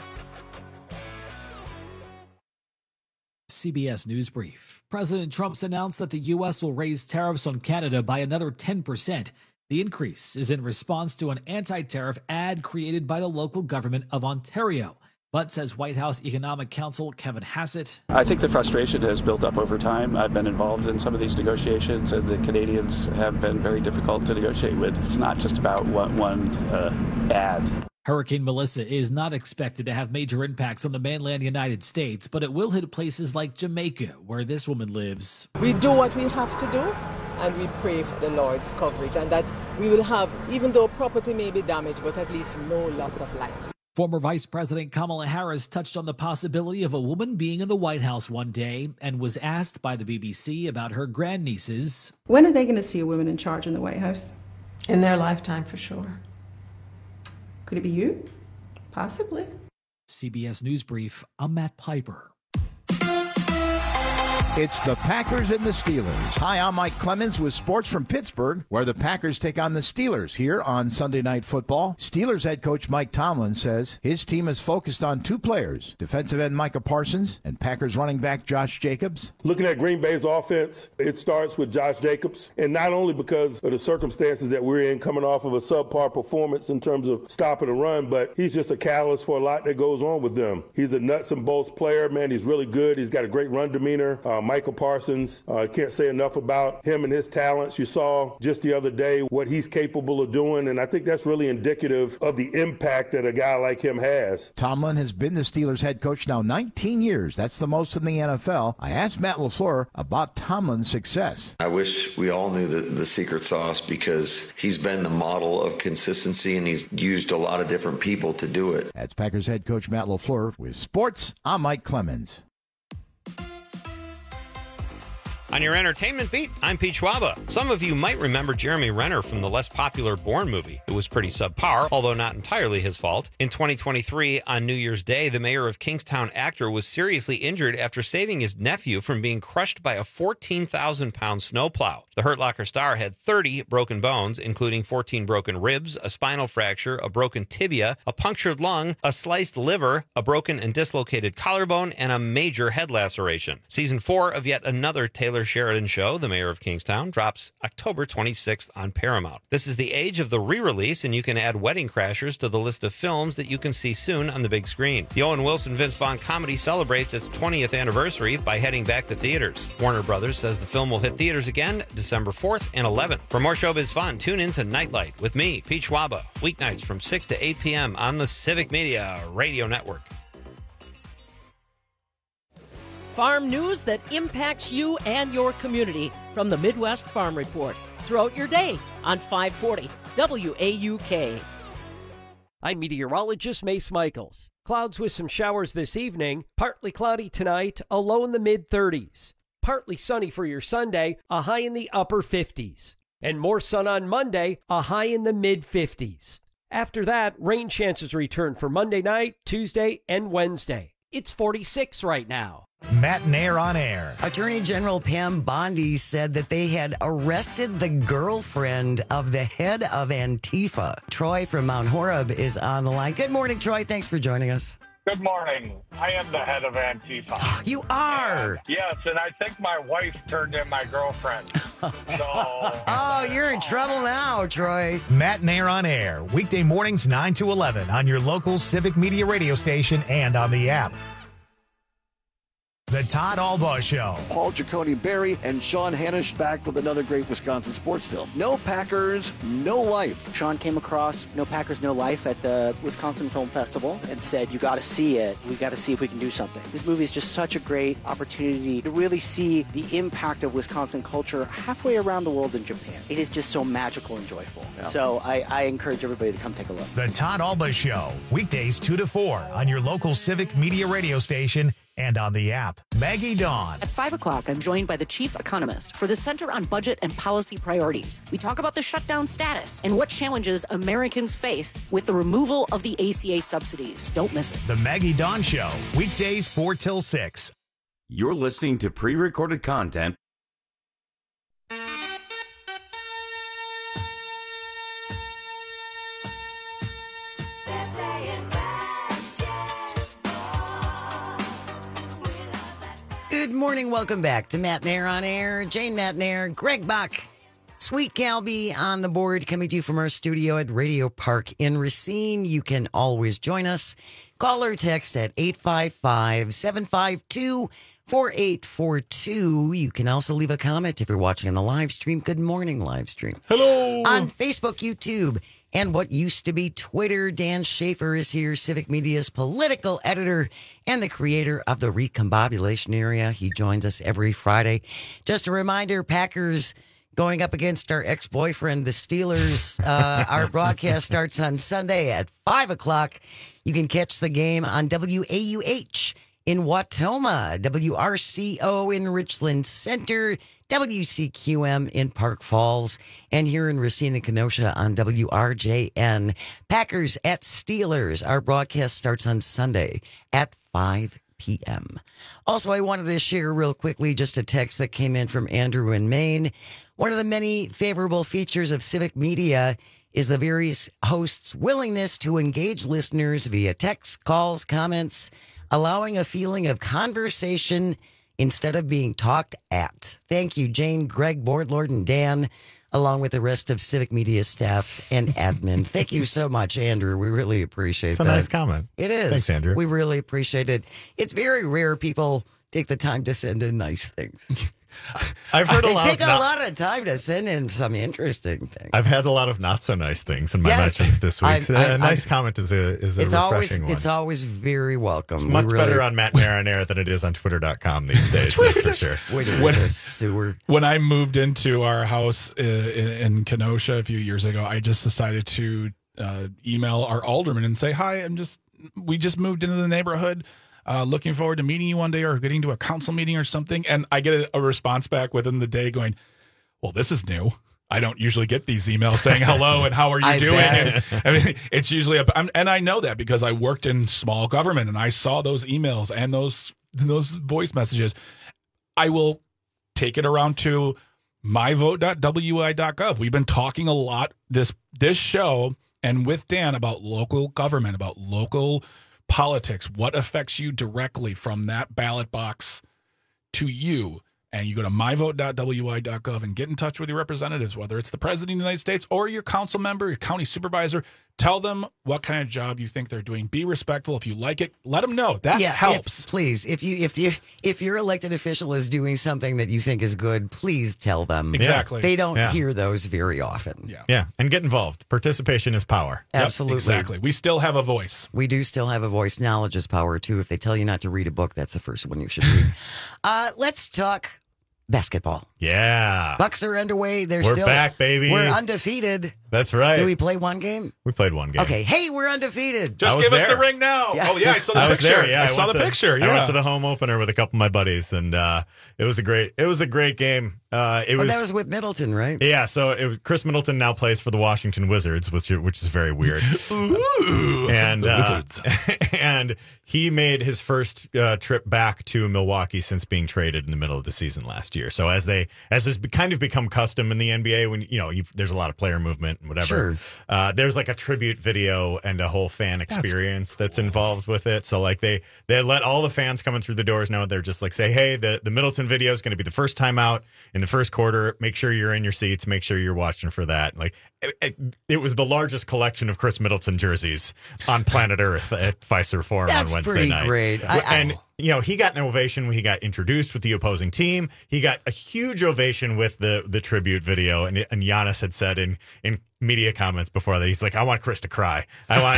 CBS News Brief. President Trump's announced that the U.S. will raise tariffs on Canada by another 10%. The increase is in response to an anti-tariff ad created by the local government of Ontario. But, says White House Economic Counsel Kevin Hassett,
I think the frustration has built up over time. I've been involved in some of these negotiations, and the Canadians have been very difficult to negotiate with. It's not just about one ad.
Hurricane Melissa is not expected to have major impacts on the mainland United States, but it will hit places like Jamaica, where this woman lives.
We do what we have to do, and we pray for the Lord's coverage, and that we will have, even though property may be damaged, but at least no loss of life.
Former Vice President Kamala Harris touched on the possibility of a woman being in the White House one day and was asked by the BBC about her grandnieces.
When are they going to see a woman in charge in the White House?
In their lifetime, for sure.
Could it be you? Possibly.
CBS News Brief, I'm Matt Piper.
It's the Packers and the Steelers. Hi, I'm Mike Clemens with sports from Pittsburgh, where the Packers take on the Steelers here on Sunday Night Football. Steelers head coach Mike Tomlin says his team is focused on two players, defensive end Micah Parsons and Packers running back Josh Jacobs.
Looking at Green Bay's offense, it starts with Josh Jacobs, and not only because of the circumstances that we're in coming off of a subpar performance in terms of stopping the run, but he's just a catalyst for a lot that goes on with them. He's a nuts and bolts player, man. He's really good. He's got a great run demeanor. Michael Parsons, I can't say enough about him and his talents. You saw just the other day what he's capable of doing, and I think that's really indicative of the impact that a guy like him has.
Tomlin has been the Steelers head coach now 19 years. That's the most in the NFL. I asked Matt LaFleur about Tomlin's success.
I wish we all knew the secret sauce, because he's been the model of consistency and he's used a lot of different people to do it.
That's Packers head coach Matt LaFleur. With sports, I'm Mike Clemens.
On your entertainment beat, I'm Pete Schwaba. Some of you might remember Jeremy Renner from the less popular Bourne movie. It was pretty subpar, although not entirely his fault. In 2023, on New Year's Day, the mayor of Kingstown actor was seriously injured after saving his nephew from being crushed by a 14,000-pound snowplow. The Hurt Locker star had 30 broken bones, including 14 broken ribs, a spinal fracture, a broken tibia, a punctured lung, a sliced liver, a broken and dislocated collarbone, and a major head laceration. Season 4 of yet another Taylor Sheridan show, The Mayor of Kingstown, drops October 26th on Paramount. This is the age of the re-release, and you can add Wedding Crashers to the list of films that you can see soon on the big screen. The Owen Wilson Vince Vaughn comedy celebrates its 20th anniversary by heading back to theaters. Warner Brothers says the film will hit theaters again December 4th and 11th. For more showbiz fun, tune in to Nightlight with me, Pete Schwaba, weeknights from 6 to 8 p.m. on the Civic Media Radio Network.
Farm news that impacts you and your community from the Midwest Farm Report throughout your day on 540 WAUK.
I'm meteorologist Mace Michaels. Clouds with some showers this evening, partly cloudy tonight, a low in the mid-30s. Partly sunny for your Sunday, a high in the upper 50s. And more sun on Monday, a high in the mid-50s. After that, rain chances return for Monday night, Tuesday, and Wednesday. It's 46 right now.
Matt Nair on air.
Attorney General Pam Bondi said that they had arrested the girlfriend of the head of Antifa. Troy from Mount Horeb is on the line. Good morning, Troy. Thanks for joining us.
Good morning. I am the head of Antifa.
You are?
Yes, and I think my wife turned in my girlfriend. So.
Oh, you're in trouble now, Troy.
Matt Nair on air. Weekday mornings 9 to 11 on your local Civic Media radio station and on the app. The Todd Albaugh Show.
Paul Giacone Barry and Sean Hanish back with another great Wisconsin sports film. No Packers, No Life.
Sean came across No Packers, No Life at the Wisconsin Film Festival and said, you got to see it. We got to see if we can do something. This movie is just such a great opportunity to really see the impact of Wisconsin culture halfway around the world in Japan. It is just so magical and joyful. Yeah. So I encourage everybody to come take a look.
The Todd Albaugh Show. Weekdays 2 to 4 on your local Civic Media radio station and on the app. Maggie Dawn.
At 5 o'clock, I'm joined by the chief economist for the Center on Budget and Policy Priorities. We talk about the shutdown status and what challenges Americans face with the removal of the ACA subsidies. Don't miss it.
The Maggie Dawn Show. Weekdays 4 till 6
You're listening to pre-recorded content.
Good morning. Welcome back to Matt Nair on Air. Jane Matt Nair, Greg Buck, Sweet Calby on the board, coming to you from our studio at Radio Park in Racine. You can always join us. Call or text at 855-752-4842. You can also leave a comment if you're watching on the live stream. Good morning, live stream.
Hello.
On Facebook, YouTube, and what used to be Twitter. Dan Schaefer is here, Civic Media's political editor and the creator of the Recombobulation Area. He joins us every Friday. Just a reminder, Packers going up against our ex-boyfriend, the Steelers. Our broadcast starts on Sunday at 5 o'clock. You can catch the game on WAUH in Wautoma, WRCO in Richland Center, WCQM in Park Falls, and here in Racine and Kenosha on WRJN. Packers at Steelers. Our broadcast starts on Sunday at 5 p.m. Also, I wanted to share real quickly just a text that came in from Andrew in Maine. One of the many favorable features of Civic Media is the various hosts' willingness to engage listeners via text, calls, comments, allowing a feeling of conversation instead of being talked at. Thank you, Jane, Greg, Boardlord, and Dan, along with the rest of Civic Media staff and admin. Thank you so much, Andrew. We really appreciate that.
It's a nice comment.
It is.
Thanks, Andrew.
We really appreciate it. It's very rare people take the time to send in nice things.
I've heard a lot.
They take a lot of time to send in some interesting things.
I've had a lot of not so nice things in my mentions this week. A nice comment is a refreshing one.
It's always very welcome.
It's much better on Matt Nair on Air than it is on Twitter.com these days. That's for sure.
When I moved into our house in Kenosha a few years ago, I just decided to email our alderman and say, "Hi, we just moved into the neighborhood. Looking forward to meeting you one day or getting to a council meeting or something." And I get a response back within the day going, "Well, this is new. I don't usually get these emails saying hello and how are you doing?" And, I mean, it's usually and I know that because I worked in small government and I saw those emails and those voice messages. I will take it around to myvote.wi.gov. We've been talking a lot this show and with Dan about local government, about local politics, what affects you directly from that ballot box to you. And you go to myvote.wi.gov and get in touch with your representatives, whether it's the president of the United States or your council member, your county supervisor. Tell them what kind of job you think they're doing. Be respectful. If you like it, let them know. That helps.
Please, if your elected official is doing something that you think is good, please tell them.
Exactly.
They don't hear those very often.
Yeah, and get involved. Participation is power.
Absolutely.
Exactly. We still have a voice.
We do still have a voice. Knowledge is power, too. If they tell you not to read a book, that's the first one you should read. Let's talk basketball.
Yeah.
Bucks are underway.
We're back, baby.
We're undefeated.
That's right.
Did we play one game?
We played one game.
Okay. Hey, we're undefeated.
Just give us the ring now. Yeah. Oh, yeah. I saw the picture.
There, yeah.
I saw the picture. Yeah.
I went to the home opener with a couple of my buddies, and it was a great game.
That was with Middleton, right?
Yeah. So Chris Middleton now plays for the Washington Wizards, which is very weird.
Ooh.
And
the Wizards.
And he made his first trip back to Milwaukee since being traded in the middle of the season last year. So as has kind of become custom in the NBA, when there's a lot of player movement and whatever.
Sure.
There's like a tribute video and a whole fan experience that's involved with it. So like they let all the fans coming through the doors know. They're just like, say, hey, the Middleton video is going to be the first time out in the first quarter. Make sure you're in your seats. Make sure you're watching for that. Like it was the largest collection of Chris Middleton jerseys on planet Earth at Fiserv Forum on Wednesday
pretty
night.
Great.
He got an ovation when he got introduced with the opposing team. He got a huge ovation with the tribute video. And Giannis had said in media comments before that, he's like, I want Chris to cry. I want,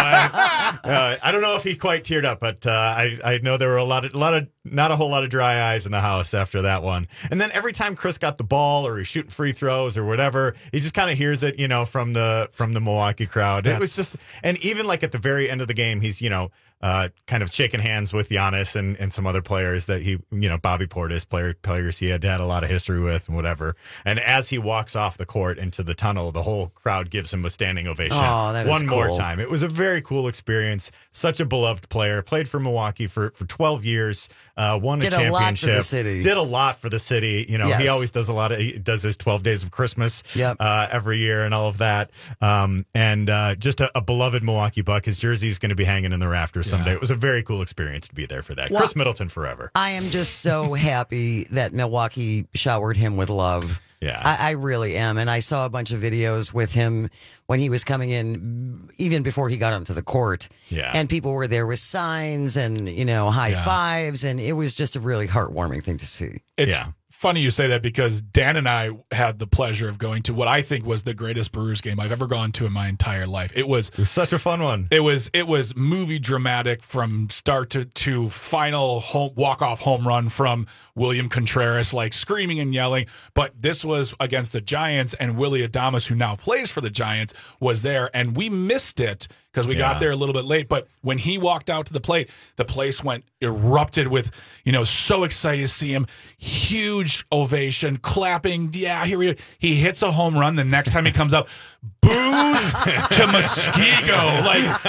I don't know if he quite teared up, but I know there were not a whole lot of dry eyes in the house after that one. And then every time Chris got the ball or he's shooting free throws or whatever, he just kind of hears it, from the Milwaukee crowd. It was just, and even like at the very end of the game, he's, kind of shaking hands with Giannis and some other players that he, Bobby Portis, players he had a lot of history with and whatever. And as he walks off the court into the tunnel, the whole crowd gives him a standing ovation.
Oh, that is
one more
cool.
time. It was a very cool experience. Such a beloved player. Played for Milwaukee for 12 years. won
Did
a
a lot for
championship,
the city.
did a lot for the city. You know,
Yes.
he always does he does his 12 Days of Christmas every year and all of that. And just a beloved Milwaukee Buck. His jersey is going to be hanging in the rafters someday. It was a very cool experience to be there for that.
Well,
Chris Middleton forever.
I am just so happy that Milwaukee showered him with love.
Yeah.
I really am. And I saw a bunch of videos with him when he was coming in, even before he got onto the court.
Yeah.
And people were there with signs and, high fives. And it was just a really heartwarming thing to see.
It's funny you say that because Dan and I had the pleasure of going to what I think was the greatest Brewers game I've ever gone to in my entire life. It was
such a fun one.
It was movie dramatic from start to final walk-off home run from William Contreras, like screaming and yelling. But this was against the Giants, and Willy Adames, who now plays for the Giants, was there, and we missed it because we got there a little bit late. But when he walked out to the plate, the place erupted with, so excited to see him. Huge ovation, clapping. Yeah, he hits a home run. The next time he comes up, boos to Muskego.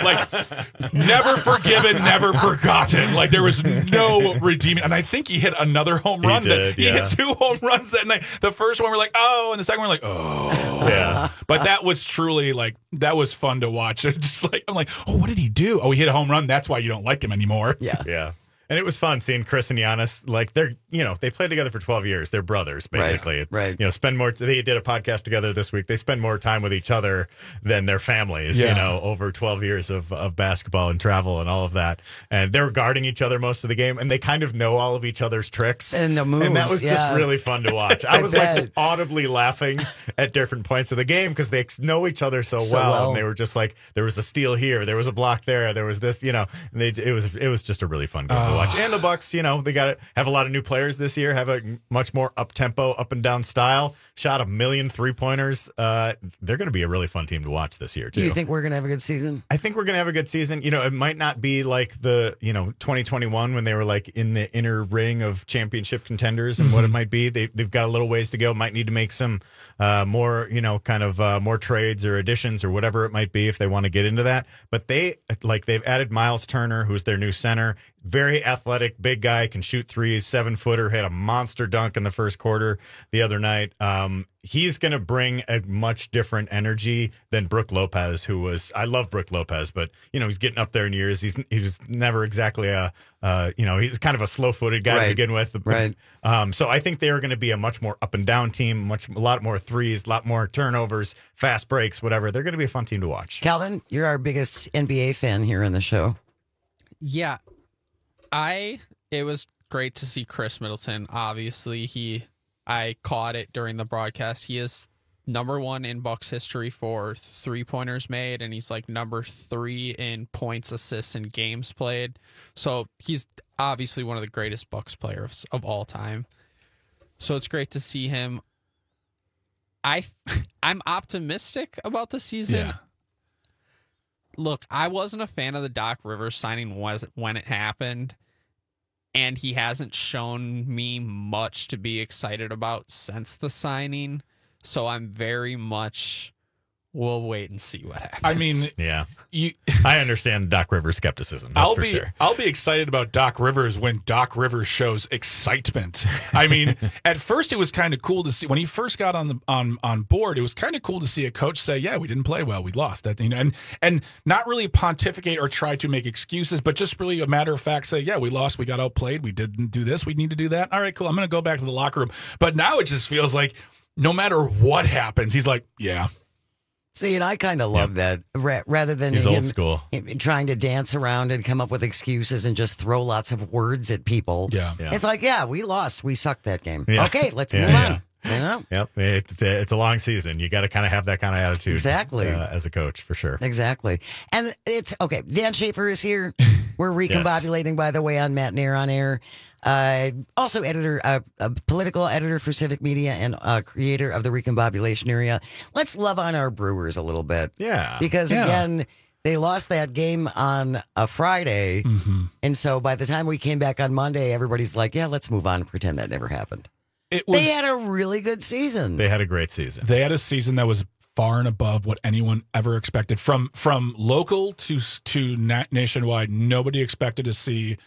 Like never forgiven, never forgotten. Like there was no redeeming. And I think he hit another home run. He hit 2 home runs that night. The first one we're like, oh, and the second one we're like, oh.
Yeah.
But that was truly that was fun to watch. I'm like, oh, what did he do? Oh, he hit a home run. That's why you don't like him anymore.
Yeah.
Yeah. And it was fun seeing Chris and Giannis, they played together for 12 years. They're brothers, basically.
Right.
They did a podcast together this week. They spend more time with each other than their families, over 12 years of basketball and travel and all of that. And they were guarding each other most of the game, and they kind of know all of each other's tricks.
And the moves.
And that was just really fun to watch. I was audibly laughing at different points of the game because they know each other so well. And they were just like, there was a steal here, there was a block there, there was this, and it was just a really fun game to watch. And the Bucks, they have a lot of new players this year, have a much more up-tempo, up-and-down style, shot 1 million three-pointers. They're going to be a really fun team to watch this year, too.
Do you think we're going to have a good season?
I think we're going to have a good season. It might not be like the, 2021 when they were like in the inner ring of championship contenders and what it might be. They've got a little ways to go. Might need to make some more, more trades or additions or whatever it might be if they want to get into that. But they've added Miles Turner, who's their new center. Very athletic, big guy, can shoot threes, 7-footer, had a monster dunk in the first quarter the other night. He's going to bring a much different energy than Brook Lopez, I love Brook Lopez, but, he's getting up there in years. He was never exactly he's kind of a slow-footed guy to begin with.
Right.
So I think they are going to be a much more up and down team, a lot more threes, a lot more turnovers, fast breaks, whatever. They're going to be a fun team to watch.
Calvin, you're our biggest NBA fan here in the show.
Yeah. It was great to see Chris Middleton. Obviously, I caught it during the broadcast. He is number 1 in Bucks history for 3-pointers made, and he's like number 3 in points, assists, and games played. So he's obviously one of the greatest Bucks players of all time. So it's great to see him. I'm optimistic about the season.
Yeah.
Look, I wasn't a fan of the Doc Rivers signing when it happened, and he hasn't shown me much to be excited about since the signing. So I'm very much, we'll wait and see what happens.
I mean,
I understand Doc Rivers' skepticism. That's for sure.
I'll be excited about Doc Rivers when Doc Rivers shows excitement. I mean, at first it was kind of cool to see when he first got on board. It was kind of cool to see a coach say, "Yeah, we didn't play well, we lost." That and not really pontificate or try to make excuses, but just really a matter of fact say, "Yeah, we lost, we got outplayed, we didn't do this, we need to do that." All right, cool. I'm going to go back to the locker room. But now it just feels like no matter what happens, he's like, "Yeah."
See, and I kind of love that rather than
He's
him
old school.
Trying to dance around and come up with excuses and just throw lots of words at people.
Yeah.
It's like, we lost. We sucked that game.
Yeah.
Okay, let's move on.
Yep. It's a long season. You got to kind of have that kind of attitude.
Exactly.
As a coach, for sure.
Exactly. And it's okay. Dan Schaefer is here. We're recombobulating, by the way, on Matt Nair on Air. Also a political editor for Civic Media and creator of the Recombobulation Area. Let's love on our Brewers a little bit.
Yeah.
Because again, they lost that game on a Friday. Mm-hmm. And so by the time we came back on Monday, everybody's like, yeah, let's move on and pretend that never happened. They had a really good season.
They had a great season.
They had a season that was far and above what anyone ever expected. From local to nationwide, nobody expected to see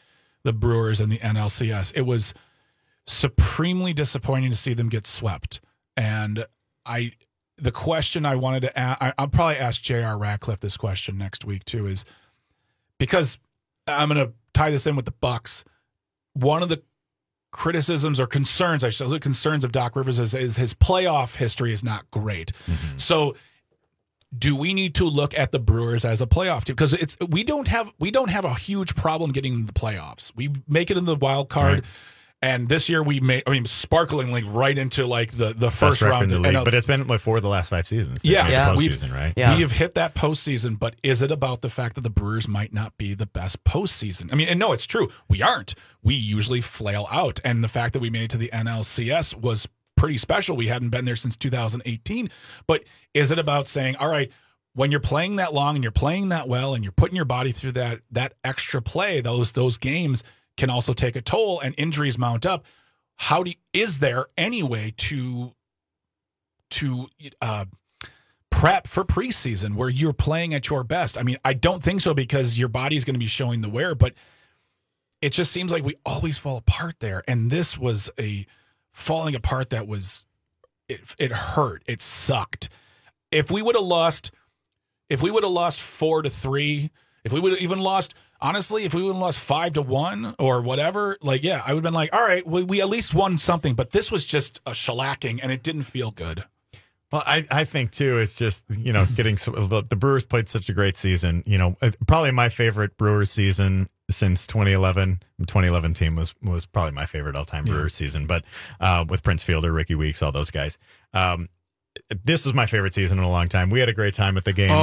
the Brewers in the NLCS. It was supremely disappointing to see them get swept. And the question I wanted to ask, I'll probably ask J.R. Ratcliffe this question next week too, is because I'm going to tie this in with the Bucks. One of the criticisms or concerns, I should say, concerns of Doc Rivers is his playoff history is not great. Mm-hmm. So do we need to look at the Brewers as a playoff team? Because we don't have a huge problem getting into the playoffs. We make it in the wild card. Right. And this year sparklingly right into like the first round
in the league. But it's been like 4 of the last 5 seasons. Postseason, right?
We have hit that postseason, but is it about the fact that the Brewers might not be the best postseason? I mean, and no, it's true. We aren't. We usually flail out. And the fact that we made it to the NLCS was pretty special. We hadn't been there since 2018. But is it about saying, all right, when you're playing that long and you're playing that well and you're putting your body through that extra play, those games can also take a toll and injuries mount up. Is there any way to prep for preseason where you're playing at your best? I mean, I don't think so because your body's going to be showing the wear, but it just seems like we always fall apart there. And this was a falling apart that it hurt. It sucked. If we would have lost 4-3, if we would have even lost, honestly, if we would have lost 5-1 or whatever, I would have been like, all right, we at least won something. But this was just a shellacking, and it didn't feel good.
Well, I think, too, it's just, getting the Brewers played such a great season. Probably my favorite Brewers season since 2011. The 2011 team was probably my favorite all-time Brewers season. But with Prince Fielder, Ricky Weeks, all those guys. This is my favorite season in a long time. We had a great time at the game.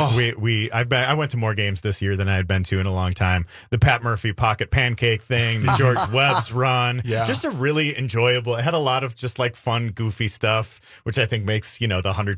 I went to more games this year than I had been to in a long time. The Pat Murphy pocket pancake thing, the George Webb's run, just a really enjoyable. It had a lot of just like fun, goofy stuff, which I think makes the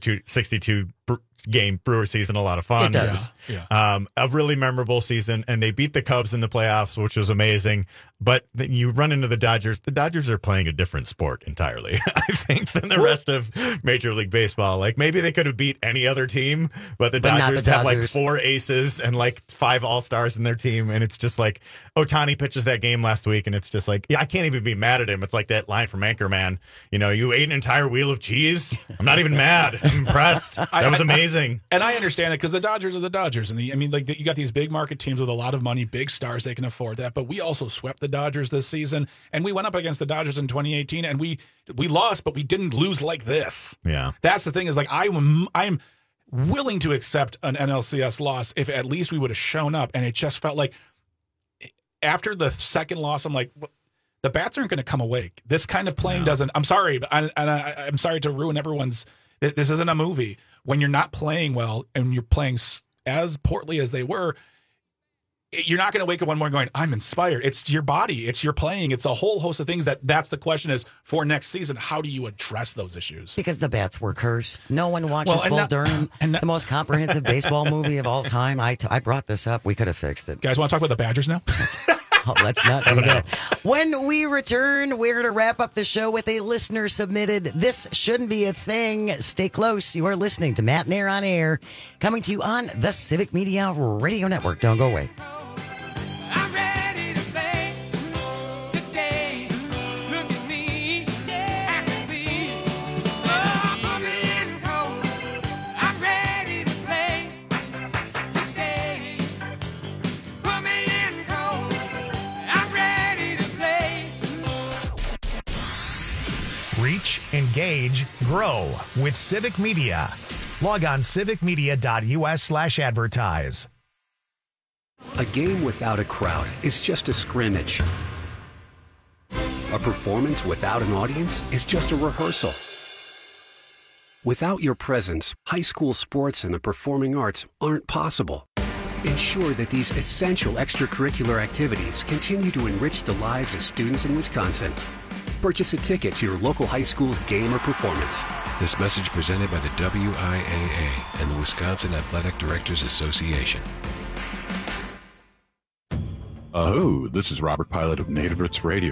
162 game Brewer season a lot of fun.
It does.
A really memorable season, and they beat the Cubs in the playoffs, which was amazing. But then you run into the Dodgers. The Dodgers are playing a different sport entirely, I think, than the rest of Major League Baseball. Like maybe they could have beat any other team, but the Dodgers have like 4 aces and like 5 all-stars in their team, and it's just like Ohtani pitches that game last week, and it's just like, I can't even be mad at him. It's like that line from Anchorman. You ate an entire wheel of cheese. I'm not even mad. I'm impressed. That was amazing.
And I understand it because the Dodgers are the Dodgers, and you got these big market teams with a lot of money, big stars. They can afford that. But we also swept the Dodgers this season, and we went up against the Dodgers in 2018, and we lost, but we didn't lose like this.
Yeah,
that's the thing. Is like I'm willing to accept an NLCS loss if at least we would have shown up, and it just felt like after the second loss, I'm like, the bats aren't going to come awake. This kind of playing doesn't. I'm sorry, but I'm sorry to ruin everyone's. This isn't a movie. When you're not playing well and you're playing as poorly as they were, you're not going to wake up one morning going, I'm inspired. It's your body. It's your playing. It's a whole host of things that's the question is for next season. How do you address those issues?
Because the bats were cursed. No one watches Bull Durham, the most comprehensive baseball movie of all time. I brought this up. We could have fixed it.
Guys want to talk about the Badgers now?
Oh, let's not do that. When we return, we're going to wrap up the show with a listener submitted This Shouldn't Be a Thing. Stay close. You are listening to Matt Nair on Air, coming to you on the Civic Media Radio Network. Don't go away.
Reach, engage, grow with Civic Media. Log on civicmedia.us/advertise.
A game without a crowd is just a scrimmage. A performance without an audience is just a rehearsal. Without your presence, high school sports and the performing arts aren't possible. Ensure that these essential extracurricular activities continue to enrich the lives of students in Wisconsin. Purchase a ticket to your local high school's game or performance.
This message presented by the WIAA and the Wisconsin Athletic Directors Association.
This is Robert Pilot of Native Roots Radio.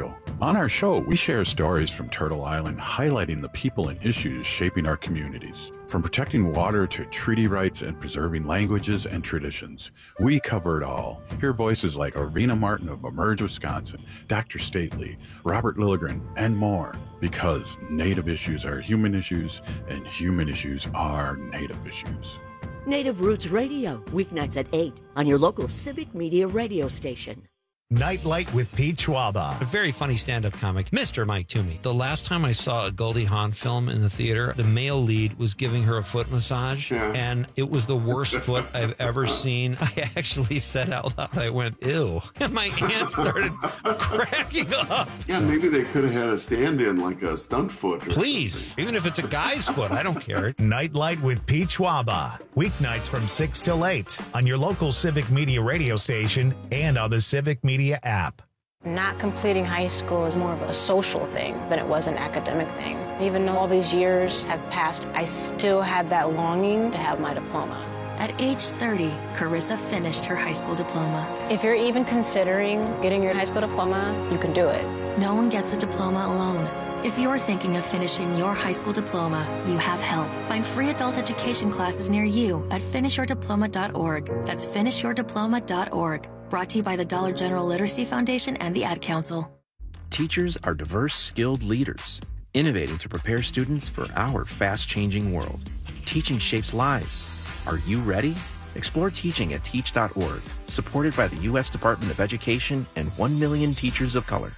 On our show, we share stories from Turtle Island highlighting the people and issues shaping our communities. From protecting water to treaty rights and preserving languages and traditions, we cover it all. Hear voices like Arena Martin of Emerge, Wisconsin, Dr. Stately, Robert Lilligren, and more. Because Native issues are human issues, and human issues are Native issues.
Native Roots Radio, weeknights at 8 on your local Civic Media radio station.
Nightlight with Pete Schwaba.
A very funny stand-up comic, Mr. Mike Toomey. The last time I saw a Goldie Hawn film in the theater, the male lead was giving her a foot massage, and it was the worst foot I've ever seen. I actually said out loud, I went, ew. And my aunt started cracking up.
Yeah, maybe they could have had a stand-in like a stunt foot.
Please, even if it's a guy's foot, I don't care.
Nightlight with Pete Schwaba. Weeknights from 6 till 8 on your local Civic Media radio station and on the Civic Media app.
Not completing high school is more of a social thing than it was an academic thing. Even though all these years have passed, I still had that longing to have my diploma.
At age 30, Carissa finished her high school diploma.
If you're even considering getting your high school diploma, you can do it.
No one gets a diploma alone. If you're thinking of finishing your high school diploma, you have help. Find free adult education classes near you at finishyourdiploma.org. That's finishyourdiploma.org. Brought to you by the Dollar General Literacy Foundation and the Ad Council.
Teachers are diverse, skilled leaders, innovating to prepare students for our fast-changing world. Teaching shapes lives. Are you ready? Explore teaching at teach.org, supported by the U.S. Department of Education and 1 million teachers of color.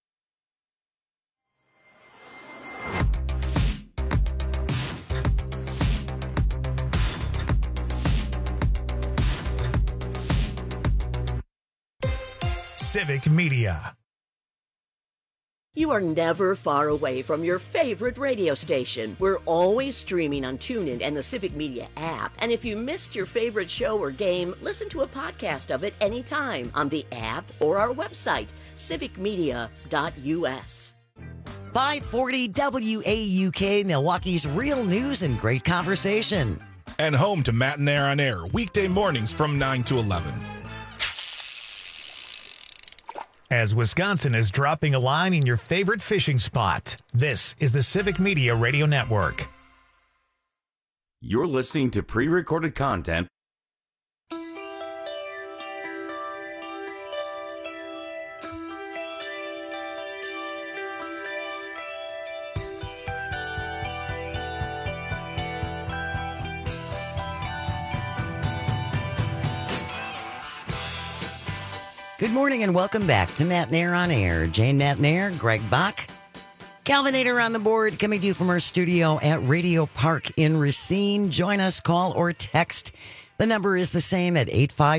Civic Media.
You are never far away from your favorite radio station. We're always streaming on TuneIn and the Civic Media app. And if you missed your favorite show or game, listen to a podcast of it anytime on the app or our website, civicmedia.us.
540 WAUK, Milwaukee's real news and great conversation.
And home to Matt and Air on Air, weekday mornings from 9 to 11.
As Wisconsin is dropping a line in your favorite fishing spot, this is the Civic Media Radio Network.
You're listening to pre-recorded content.
Good morning and welcome back to Matt Nair on Air. Jane Matt Nair, Greg Bach, Calvinator on the board, coming to you from our studio at Radio Park in Racine. Join us, call or text. The number is the same at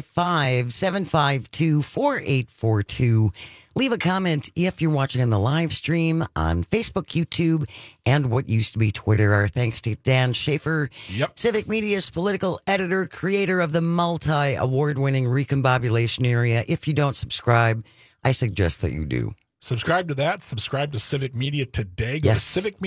855-752-4842. Leave a comment if you're watching on the live stream on Facebook, YouTube, and what used to be Twitter. Our thanks to Dan Schaefer, Civic Media's political editor, creator of the multi-award-winning Recombobulation Area. If you don't subscribe, I suggest that you do.
Subscribe to that. Subscribe to Civic Media Today. Go to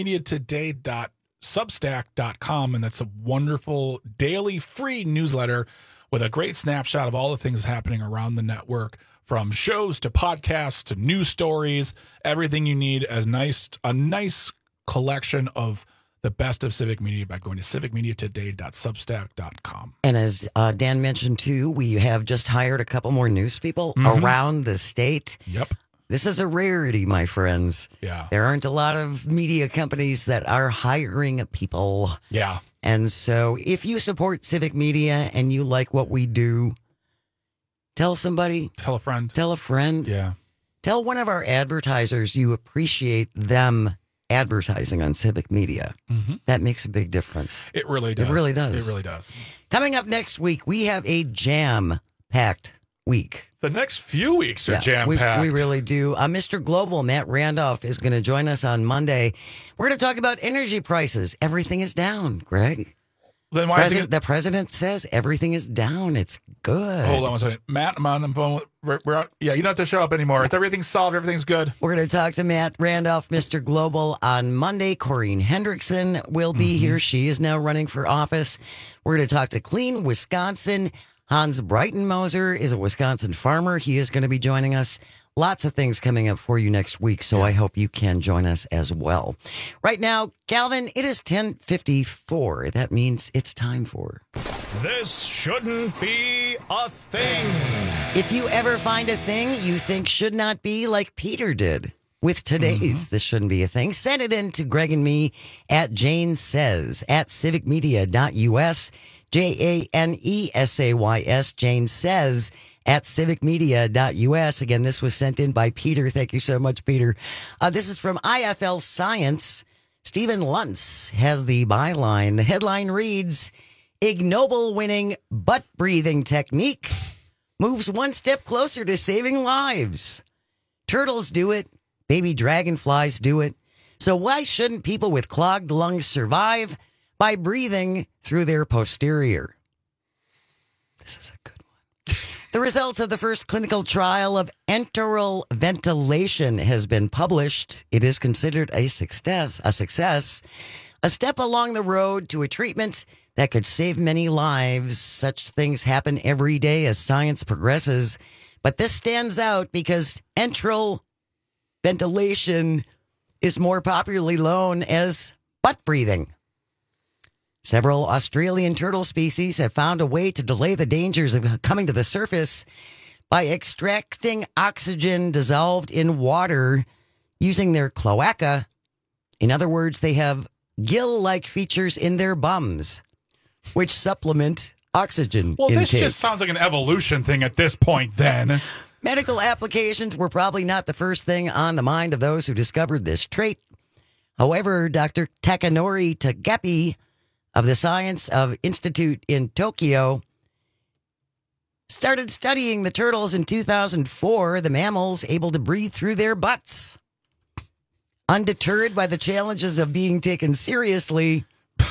civicmediatoday.substack.com, and that's a wonderful daily free newsletter with a great snapshot of all the things happening around the network, from shows to podcasts to news stories, everything you need. A nice collection of the best of Civic Media by going to civicmediatoday.substack.com.
And as Dan mentioned, too, we have just hired a couple more news people around the state.
Yep.
This is a rarity, my friends.
Yeah.
There aren't a lot of media companies that are hiring people.
Yeah.
And so if you support Civic Media and you like what we do, tell somebody.
Tell a friend.
Tell a friend.
Yeah.
Tell one of our advertisers you appreciate them advertising on Civic Media.
Mm-hmm.
That makes a big difference.
It really does.
It really does.
It really does.
Coming up next week, we have a jam-packed week.
The next few weeks are jam-packed.
We really do. Mr. Global, Matt Randolph, is going to join us on Monday. We're going to talk about energy prices. Everything is down, Greg.
Then why
the president says everything is down. It's good.
Hold on one second. Matt, I'm on the phone. We're out. Yeah, you don't have to show up anymore. It's everything's solved. Everything's good.
We're going to talk to Matt Randolph, Mr. Global, on Monday. Corrine Hendrickson will be here. She is now running for office. We're going to talk to Clean Wisconsin. Hans Breitenmoser is a Wisconsin farmer. He is going to be joining us. Lots of things coming up for you next week, so I hope you can join us as well. Right now, Calvin, it is 10:54. That means it's time for...
This shouldn't be a thing.
If you ever find a thing you think should not be, like Peter did with today's This Shouldn't Be a Thing, send it in to Greg and me at Jane Says at civicmedia.us. JANESAYS, Jane Says at civicmedia.us. Again, this was sent in by Peter. Thank you so much, Peter. This is from IFL Science. Stephen Luntz has the byline. The headline reads, ignoble winning butt breathing technique moves one step closer to saving lives. Turtles do it. Baby dragonflies do it. So why shouldn't people with clogged lungs survive by breathing through their posterior? This is a good one. The results of the first clinical trial of enteral ventilation has been published. It is considered a success, a step along the road to a treatment that could save many lives. Such things happen every day as science progresses. But this stands out because enteral ventilation is more popularly known as butt breathing. Several Australian turtle species have found a way to delay the dangers of coming to the surface by extracting oxygen dissolved in water using their cloaca. In other words, they have gill-like features in their bums, which supplement oxygen intake.
This just sounds like an evolution thing at this point, then.
Medical applications were probably not the first thing on the mind of those who discovered this trait. However, Dr. Takanori Tagapi of the Science of Institute in Tokyo started studying the turtles in 2004, the mammals able to breathe through their butts. Undeterred by the challenges of being taken seriously,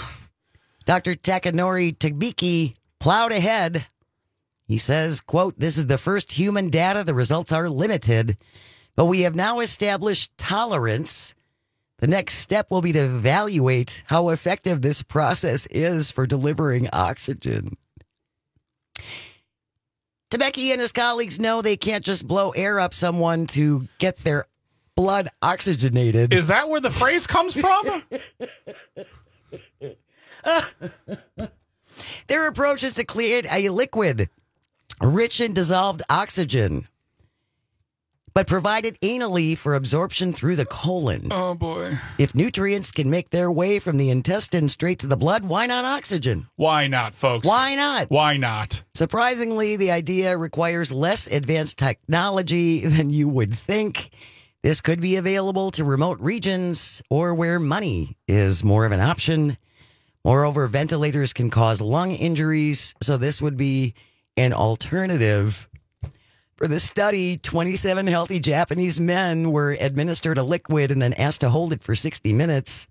Dr. Takanori Tagapi plowed ahead. He says, quote, this is the first human data. The results are limited, but we have now established tolerance. The next step will be to evaluate how effective this process is for delivering oxygen. Tebeki and his colleagues know they can't just blow air up someone to get their blood oxygenated.
Is that where the phrase comes from?
Their approach is to create a liquid rich in dissolved oxygen, but provided anally for absorption through the colon.
Oh, boy.
If nutrients can make their way from the intestine straight to the blood, why not oxygen?
Why not, folks?
Why not?
Why not?
Surprisingly, the idea requires less advanced technology than you would think. This could be available to remote regions or where money is more of an option. Moreover, ventilators can cause lung injuries, so this would be an alternative. For the study, 27 healthy Japanese men were administered a liquid and then asked to hold it for 60 minutes.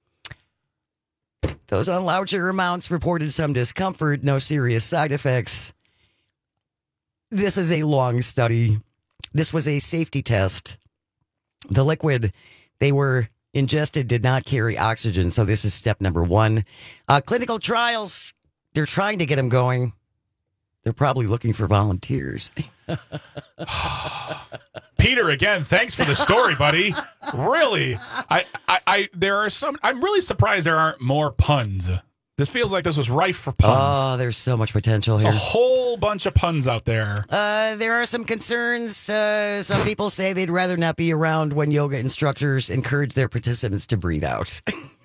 Those on larger amounts reported some discomfort, no serious side effects. This is a long study. This was a safety test. The liquid they were ingested did not carry oxygen, so this is step number one. Clinical trials, they're trying to get them going. They're probably looking for volunteers.
Peter, again, thanks for the story, buddy. Really, there are some. I'm really surprised there aren't more puns. This feels like this was rife for puns.
Oh, there's so much potential here.
There's a whole bunch of puns out there.
There are some concerns. Some people say they'd rather not be around when yoga instructors encourage their participants to breathe out.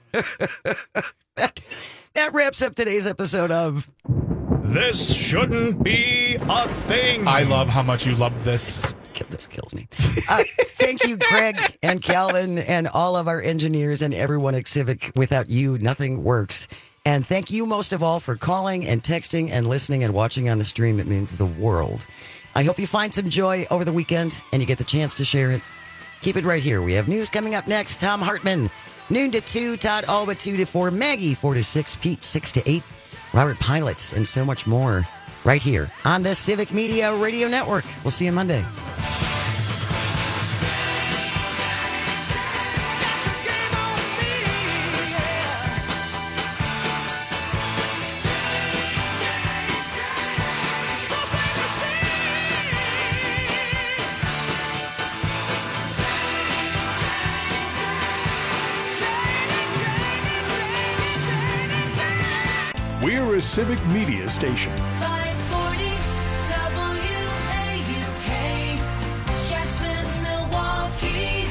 That wraps up today's episode of
This Shouldn't Be a Thing.
I love how much you love this.
This kills me. Thank you, Greg and Calvin and all of our engineers and everyone at Civic. Without you, nothing works. And thank you most of all for calling and texting and listening and watching on the stream. It means the world. I hope you find some joy over the weekend and you get the chance to share it. Keep it right here. We have news coming up next. Tom Hartman, noon to 2, Todd Alba 2 to 4, Maggie 4 to 6, Pete 6 to 8, Robert Pilots, and so much more right here on the Civic Media Radio Network. We'll see you Monday.
your civic media station.
540 WAUK, Jackson, Milwaukee.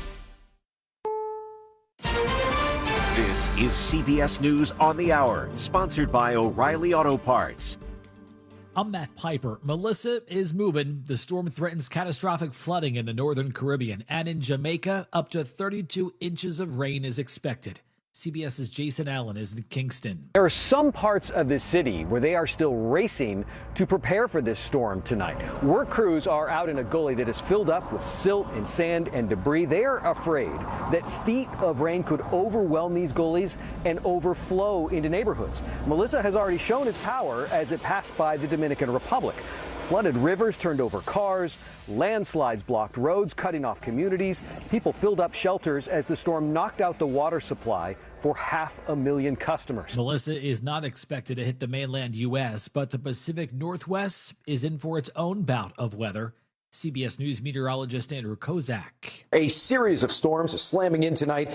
This is CBS News on the Hour, sponsored by O'Reilly Auto Parts.
I'm Matt Piper. Melissa is moving. The storm threatens catastrophic flooding in the northern Caribbean, and in Jamaica, up to 32 inches of rain is expected. CBS's Jason Allen is in Kingston.
There are some parts of the city where they are still racing to prepare for this storm tonight. Work crews are out in a gully that is filled up with silt and sand and debris. They are afraid that feet of rain could overwhelm these gullies and overflow into neighborhoods. Melissa has already shown its power as it passed by the Dominican Republic. Flooded rivers turned over cars, landslides blocked roads, cutting off communities. People filled up shelters as the storm knocked out the water supply for 500,000 customers.
Melissa is not expected to hit the mainland U.S., but the Pacific Northwest is in for its own bout of weather. CBS News meteorologist Andrew Kozak.
A series of storms slamming in tonight